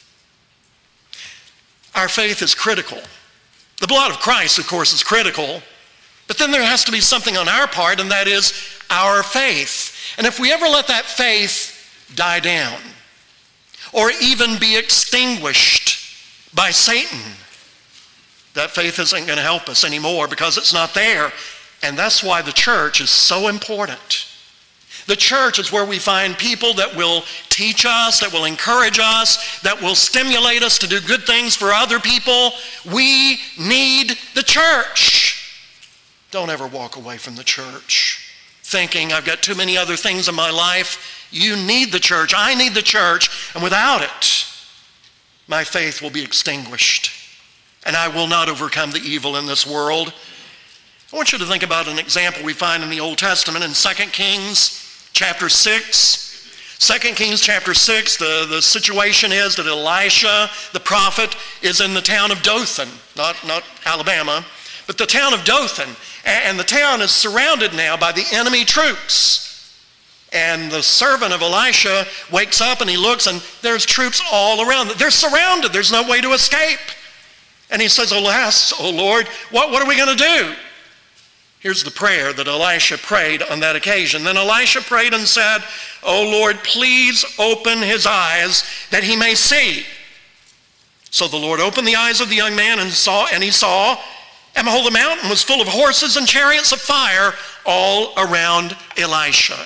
Our faith is critical. The blood of Christ, of course, is critical. But then there has to be something on our part, and that is our faith. And if we ever let that faith die down, or even be extinguished by Satan, that faith isn't going to help us anymore because it's not there. And that's why the church is so important. The church is where we find people that will teach us, that will encourage us, that will stimulate us to do good things for other people. We need the church. Don't ever walk away from the church thinking, I've got too many other things in my life. You need the church. I need the church. And without it, my faith will be extinguished. And I will not overcome the evil in this world. I want you to think about an example we find in the Old Testament in Second Kings chapter six. Second Kings chapter six, the, the situation is that Elisha, the prophet, is in the town of Dothan, not, not Alabama, but the town of Dothan. And the town is surrounded now by the enemy troops. And the servant of Elisha wakes up and he looks and there's troops all around. They're surrounded. There's no way to escape. And he says, alas, O Lord, what, what are we going to do? Here's the prayer that Elisha prayed on that occasion. Then Elisha prayed and said, O Lord, please open his eyes that he may see. So the Lord opened the eyes of the young man and saw, and he saw, and behold, the mountain was full of horses and chariots of fire all around Elisha.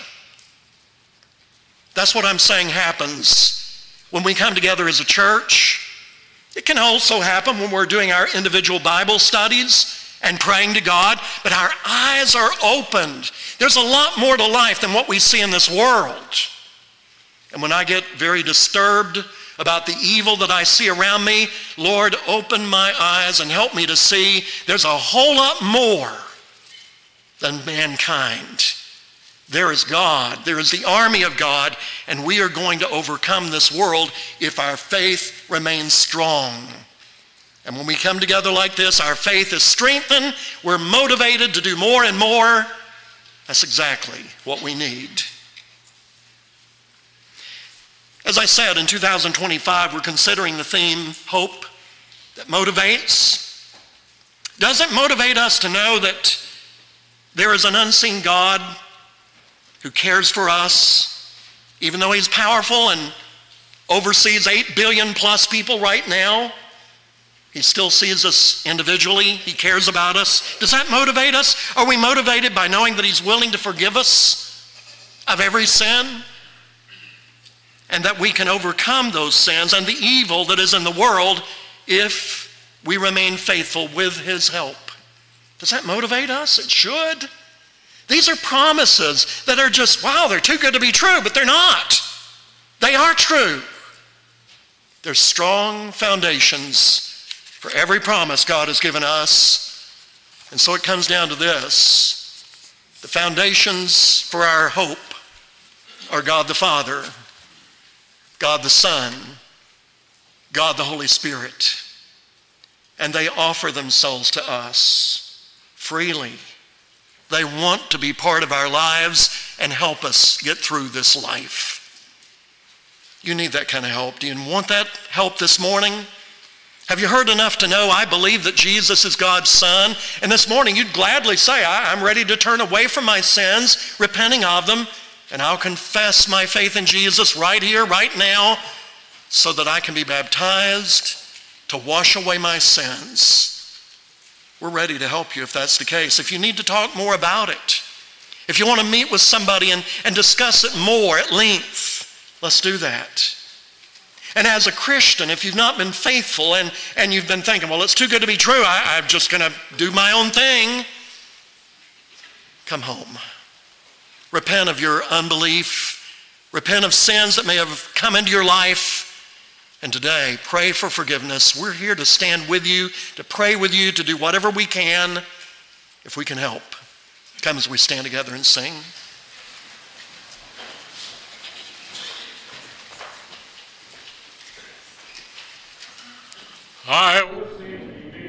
That's what I'm saying happens when we come together as a church. It can also happen when we're doing our individual Bible studies and praying to God, but our eyes are opened. There's a lot more to life than what we see in this world. And when I get very disturbed about the evil that I see around me, Lord, open my eyes and help me to see there's a whole lot more than mankind. There is God. There is the army of God, and we are going to overcome this world if our faith remains strong. And when we come together like this, our faith is strengthened. We're motivated to do more and more. That's exactly what we need. As I said, in two thousand twenty-five, we're considering the theme, hope that motivates. Does it motivate us to know that there is an unseen God who cares for us, even though he's powerful and oversees eight billion plus people right now? He still sees us individually. He cares about us. Does that motivate us? Are we motivated by knowing that he's willing to forgive us of every sin? And that we can overcome those sins and the evil that is in the world if we remain faithful with his help? Does that motivate us? It should. These are promises that are just, wow, they're too good to be true, but they're not. They are true. They're strong foundations for every promise God has given us. And so it comes down to this. The foundations for our hope are God the Father, God the Son, God the Holy Spirit. And they offer themselves to us freely. They want to be part of our lives and help us get through this life. You need that kind of help. Do you want that help this morning? Have you heard enough to know I believe that Jesus is God's Son? And this morning you'd gladly say, I'm ready to turn away from my sins, repenting of them, and I'll confess my faith in Jesus right here, right now, so that I can be baptized to wash away my sins. We're ready to help you if that's the case. If you need to talk more about it, if you want to meet with somebody and, and discuss it more at length, let's do that. And as a Christian, if you've not been faithful and, and you've been thinking, well, it's too good to be true, I, I'm just going to do my own thing, come home. Repent of your unbelief. Repent of sins that may have come into your life. And today, pray for forgiveness. We're here to stand with you, to pray with you, to do whatever we can if we can help. Come as we stand together and sing. I will sing.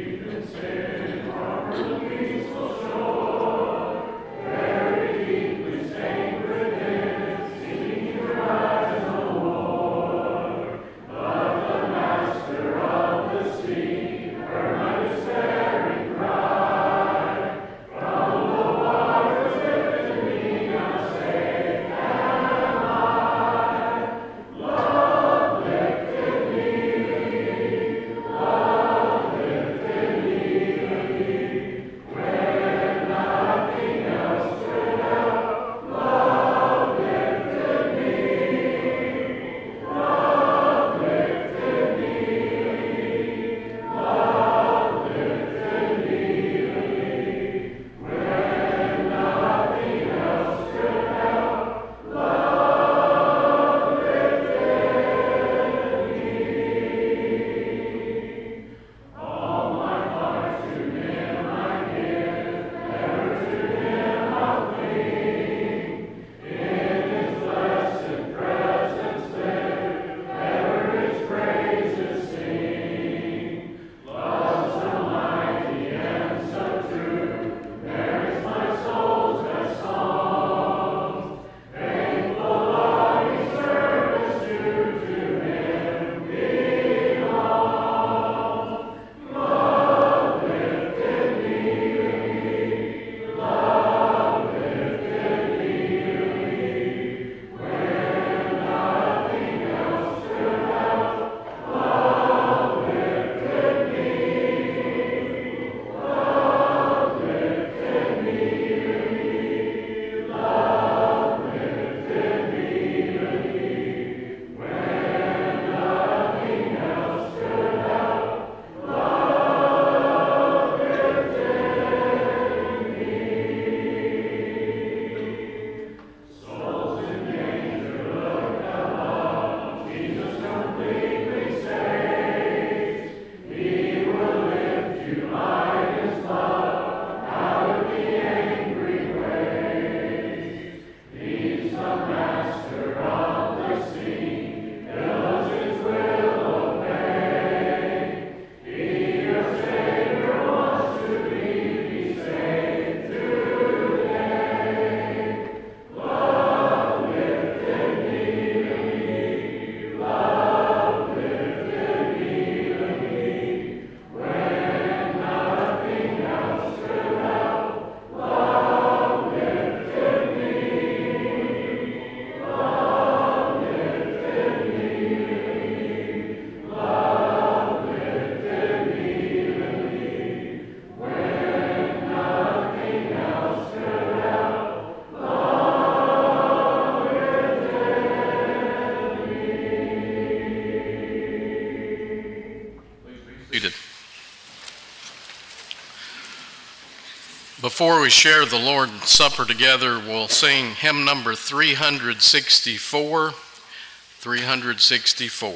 Before we share the Lord's Supper together, we'll sing hymn number three sixty-four. three sixty-four.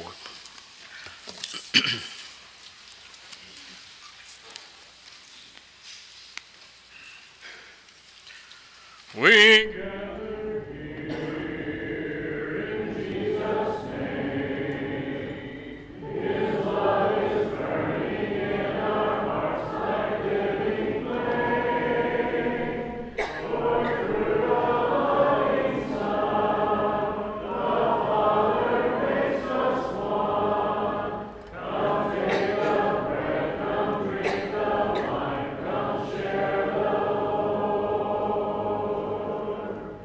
We gather here in Jesus' name. His love is burning in our hearts like living flame. For through the loving Son, the Father makes us one. Come take the bread, come drink the wine, come share the Lord.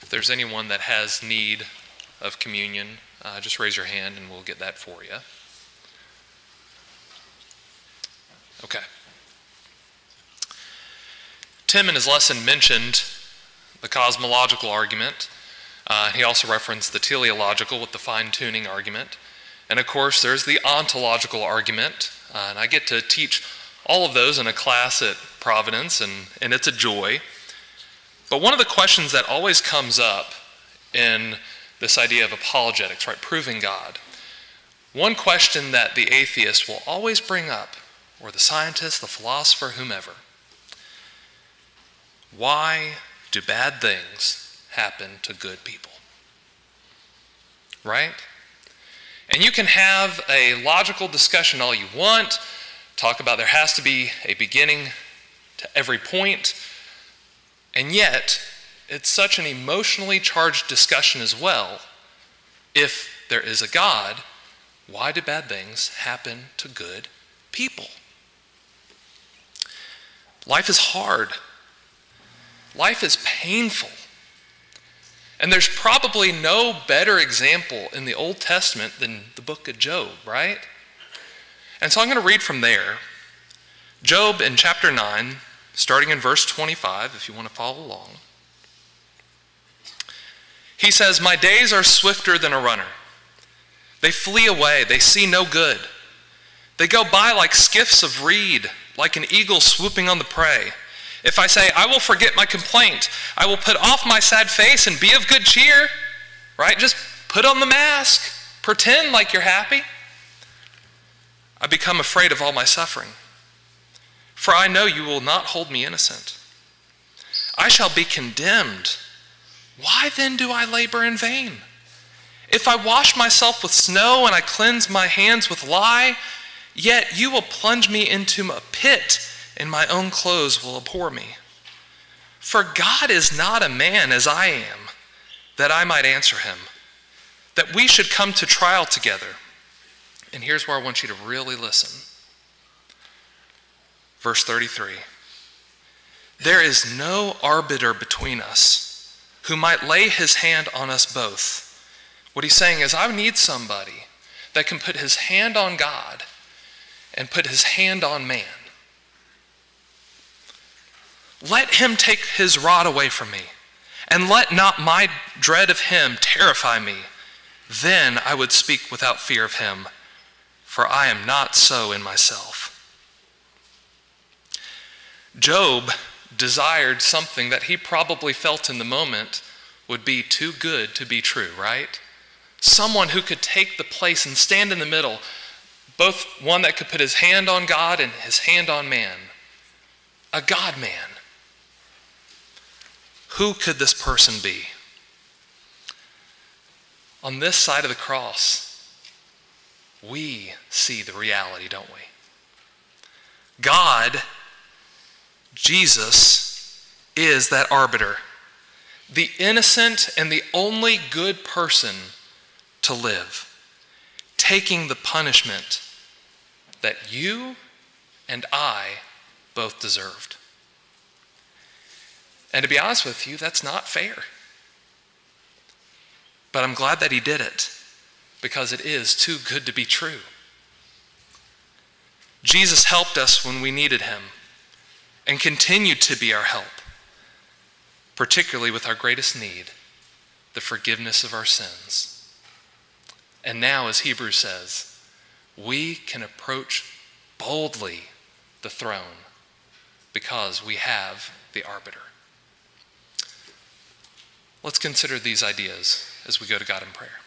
If there's anyone that has need of communion, uh, just raise your hand and we'll get that for you. Okay. Tim in his lesson mentioned the cosmological argument. Uh, he also referenced the teleological with the fine-tuning argument. And of course, there's the ontological argument. Uh, and I get to teach all of those in a class at Providence, and, and it's a joy. But one of the questions that always comes up in this idea of apologetics, right, proving God, one question that the atheist will always bring up, or the scientist, the philosopher, whomever, why do bad things happen to good people? Right? And you can have a logical discussion all you want, talk about there has to be a beginning to every point, and yet it's such an emotionally charged discussion as well. If there is a God, why do bad things happen to good people? Life is hard. Life is painful. And there's probably no better example in the Old Testament than the book of Job, right? And so I'm going to read from there. Job in chapter nine, starting in verse twenty-five, if you want to follow along. He says, "My days are swifter than a runner. They flee away, they see no good. They go by like skiffs of reed, like an eagle swooping on the prey. If I say, I will forget my complaint, I will put off my sad face and be of good cheer," right? Just put on the mask, pretend like you're happy. "I become afraid of all my suffering, for I know you will not hold me innocent. I shall be condemned. Why then do I labor in vain? If I wash myself with snow and I cleanse my hands with lye, yet you will plunge me into a pit, and my own clothes will abhor me. For God is not a man as I am, that I might answer him, that we should come to trial together." And here's where I want you to really listen. Verse thirty-three. "There is no arbiter between us who might lay his hand on us both." What he's saying is, I need somebody that can put his hand on God and put his hand on man. "Let him take his rod away from me, and let not my dread of him terrify me. Then I would speak without fear of him, for I am not so in myself." Job desired something that he probably felt in the moment would be too good to be true, right? Someone who could take the place and stand in the middle, both one that could put his hand on God and his hand on man. A God-man. Who could this person be? On this side of the cross, we see the reality, don't we? God, Jesus, is that arbiter, the innocent and the only good person to live, taking the punishment that you and I both deserved. And to be honest with you, that's not fair. But I'm glad that he did it, because it is too good to be true. Jesus helped us when we needed him and continued to be our help, particularly with our greatest need, the forgiveness of our sins. And now, as Hebrews says, we can approach boldly the throne because we have the arbiter. Let's consider these ideas as we go to God in prayer.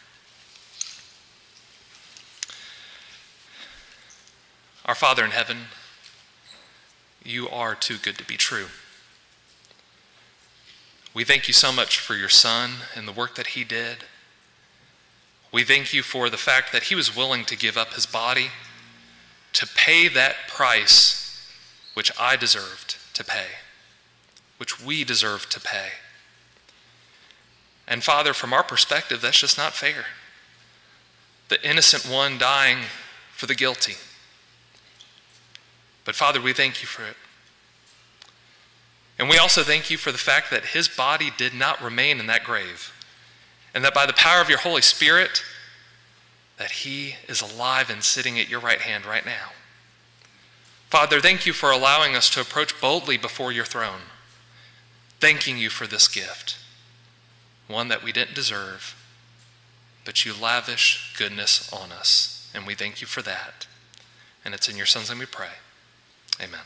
Our Father in heaven, you are too good to be true. We thank you so much for your Son and the work that he did. We thank you for the fact that he was willing to give up his body to pay that price which I deserved to pay, which we deserve to pay. And Father, from our perspective, that's just not fair. The innocent one dying for the guilty. But Father, we thank you for it. And we also thank you for the fact that his body did not remain in that grave, and that by the power of your Holy Spirit, that he is alive and sitting at your right hand right now. Father, thank you for allowing us to approach boldly before your throne, thanking you for this gift, one that we didn't deserve, but you lavish goodness on us, and we thank you for that. And it's in your Son's name we pray. Amen.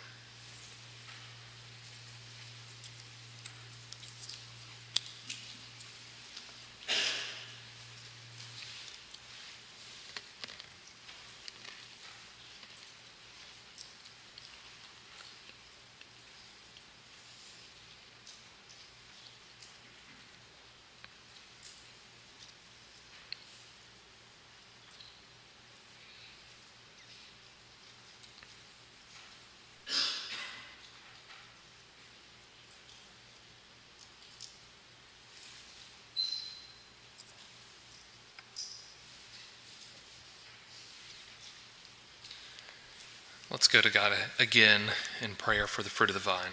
Let's go to God again in prayer for the fruit of the vine.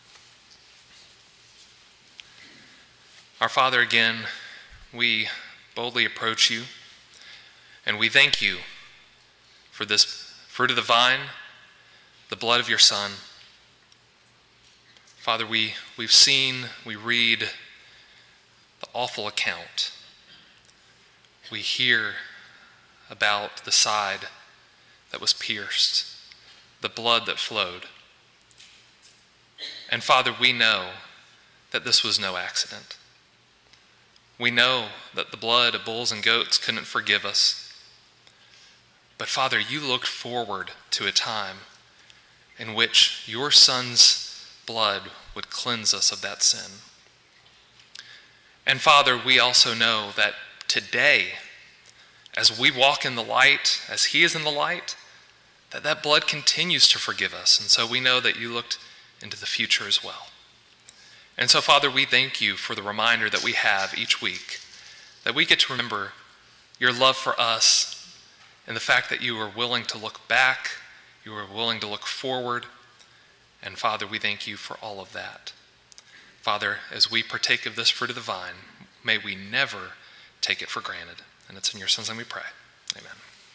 Our Father, again, we boldly approach you, and we thank you for this fruit of the vine, the blood of your Son. Father, we, we've seen, we read the awful account. We hear about the side that was pierced, the blood that flowed. And Father, we know that this was no accident. We know that the blood of bulls and goats couldn't forgive us. But Father, you looked forward to a time in which your Son's blood would cleanse us of that sin. And Father, we also know that today, as we walk in the light, as he is in the light, that that blood continues to forgive us. And so we know that you looked into the future as well. And so, Father, we thank you for the reminder that we have each week, that we get to remember your love for us and the fact that you are willing to look back, you are willing to look forward. And Father, we thank you for all of that. Father, as we partake of this fruit of the vine, may we never take it for granted. And it's in your Son's name we pray. Amen.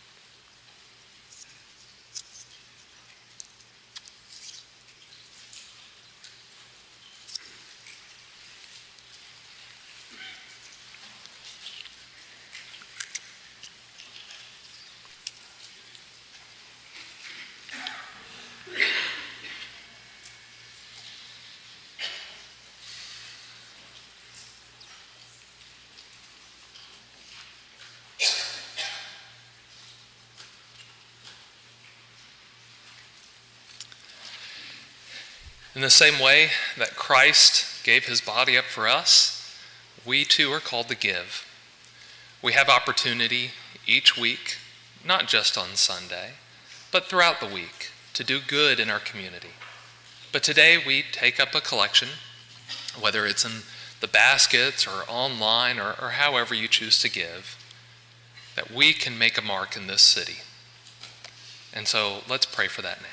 In the same way that Christ gave his body up for us, we too are called to give. We have opportunity each week, not just on Sunday, but throughout the week, to do good in our community. But today we take up a collection, whether it's in the baskets or online or, or however you choose to give, that we can make a mark in this city. And so let's pray for that now.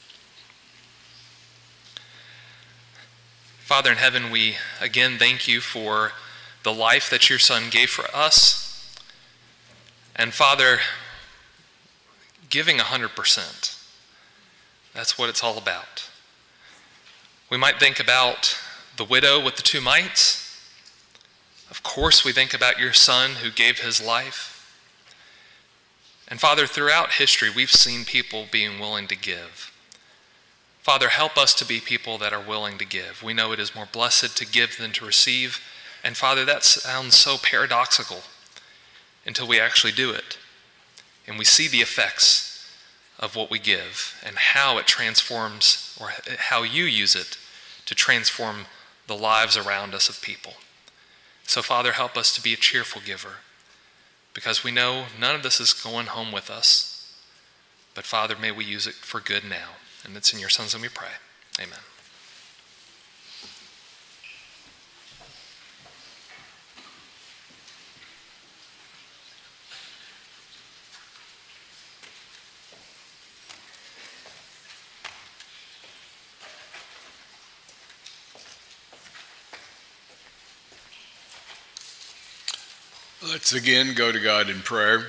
Father in heaven, we again thank you for the life that your Son gave for us. And Father, giving one hundred percent. That's what it's all about. We might think about the widow with the two mites. Of course, we think about your Son who gave his life. And Father, throughout history, we've seen people being willing to give. Father, help us to be people that are willing to give. We know it is more blessed to give than to receive. And Father, that sounds so paradoxical until we actually do it. And we see the effects of what we give and how it transforms, or how you use it to transform the lives around us of people. So Father, help us to be a cheerful giver, because we know none of this is going home with us. But Father, may we use it for good now. And it's in your Son's name we pray. Amen. Let's again go to God in prayer.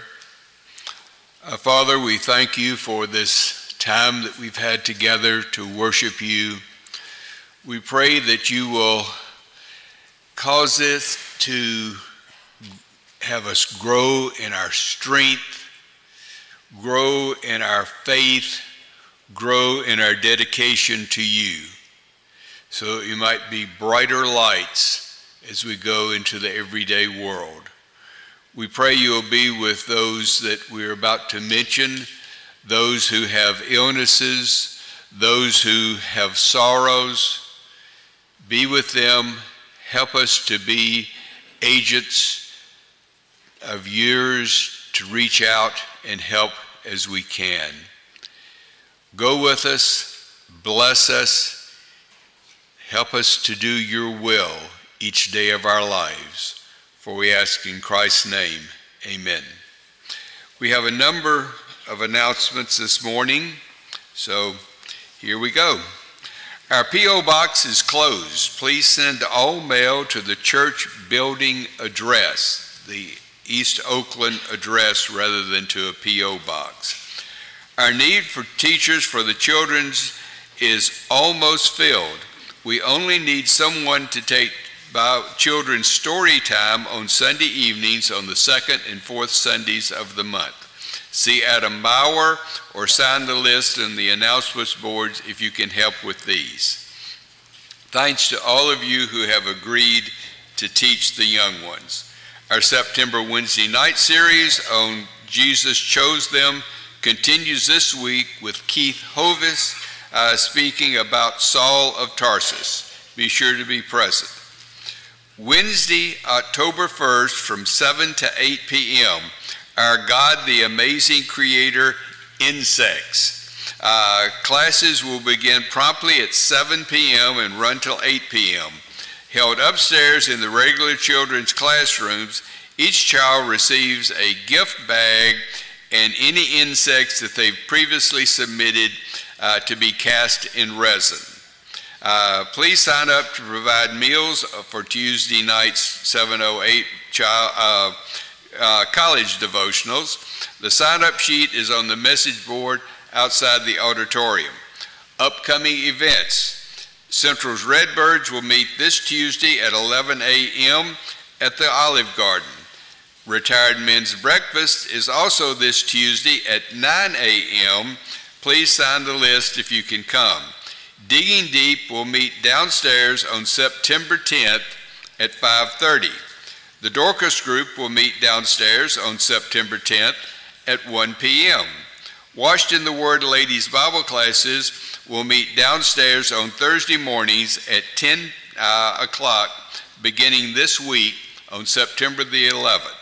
Uh, Father, we thank you for this time that we've had together to worship you. We pray that you will cause us to have us grow in our strength, grow in our faith, grow in our dedication to you, so that you might be brighter lights as we go into the everyday world. We pray you will be with those that we're about to mention, those who have illnesses, those who have sorrows. Be with them. Help us to be agents of yours to reach out and help as we can. Go with us, bless us, help us to do your will each day of our lives. For we ask in Christ's name, amen. We have a number of announcements this morning, so here we go. Our P O box is closed. Please send all mail to the church building address, the East Oakland address, rather than to a P O box. Our need for teachers for the children's is almost filled. We only need someone to take about children's story time on Sunday evenings on the second and fourth Sundays of the month. See Adam Bauer or sign the list on the announcements boards if you can help with these. Thanks to all of you who have agreed to teach the young ones. Our September Wednesday night series on Jesus Chose Them continues this week with Keith Hovis uh, speaking about Saul of Tarsus. Be sure to be present. Wednesday, October first from seven to eight p.m., our God, the Amazing Creator, Insects. Uh, classes will begin promptly at seven p.m. and run till eight p.m. Held upstairs in the regular children's classrooms, each child receives a gift bag and any insects that they've previously submitted uh, to be cast in resin. Uh, please sign up to provide meals for Tuesday night's seven oh eight child, uh, uh, college devotionals. The sign-up sheet is on the message board outside the auditorium. Upcoming events. Central's Redbirds will meet this Tuesday at eleven a.m. at the Olive Garden. Retired Men's Breakfast is also this Tuesday at nine a.m. Please sign the list if you can come. Digging Deep will meet downstairs on September tenth at five thirty. The Dorcas Group will meet downstairs on September tenth at one p.m. Washed in the Word Ladies Bible classes will meet downstairs on Thursday mornings at ten uh, o'clock beginning this week on September the eleventh.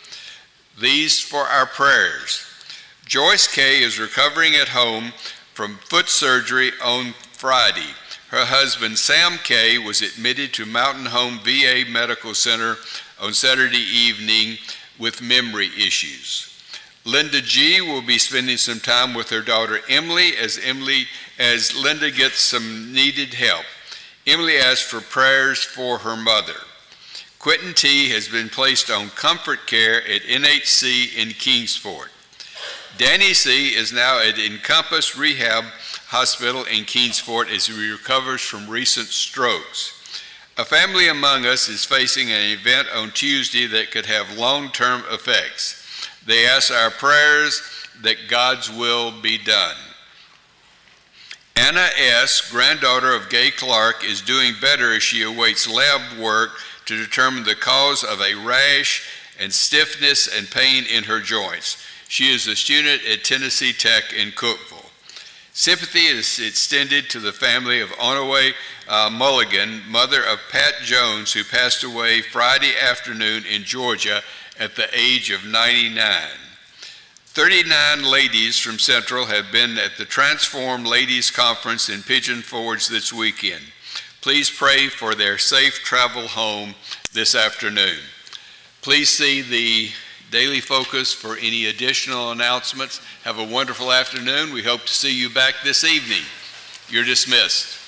These for our prayers. Joyce Kay is recovering at home from foot surgery on Friday. Her husband, Sam Kay, was admitted to Mountain Home V A Medical Center on Saturday evening with memory issues. Linda G. will be spending some time with her daughter Emily as Emily, as Linda gets some needed help. Emily asked for prayers for her mother. Quentin T. has been placed on comfort care at N H C in Kingsport. Danny C. is now at Encompass Rehab Hospital in Kingsport as he recovers from recent strokes. A family among us is facing an event on Tuesday that could have long-term effects. They ask our prayers that God's will be done. Anna S., granddaughter of Gay Clark, is doing better as she awaits lab work to determine the cause of a rash and stiffness and pain in her joints. She is a student at Tennessee Tech in Cookeville. Sympathy is extended to the family of Onaway uh, Mulligan, mother of Pat Jones, who passed away Friday afternoon in Georgia at the age of ninety-nine. thirty-nine ladies from Central have been at the Transform Ladies Conference in Pigeon Forge this weekend. Please pray for their safe travel home this afternoon. Please see the Daily Focus for any additional announcements. Have a wonderful afternoon. We hope to see you back this evening. You're dismissed.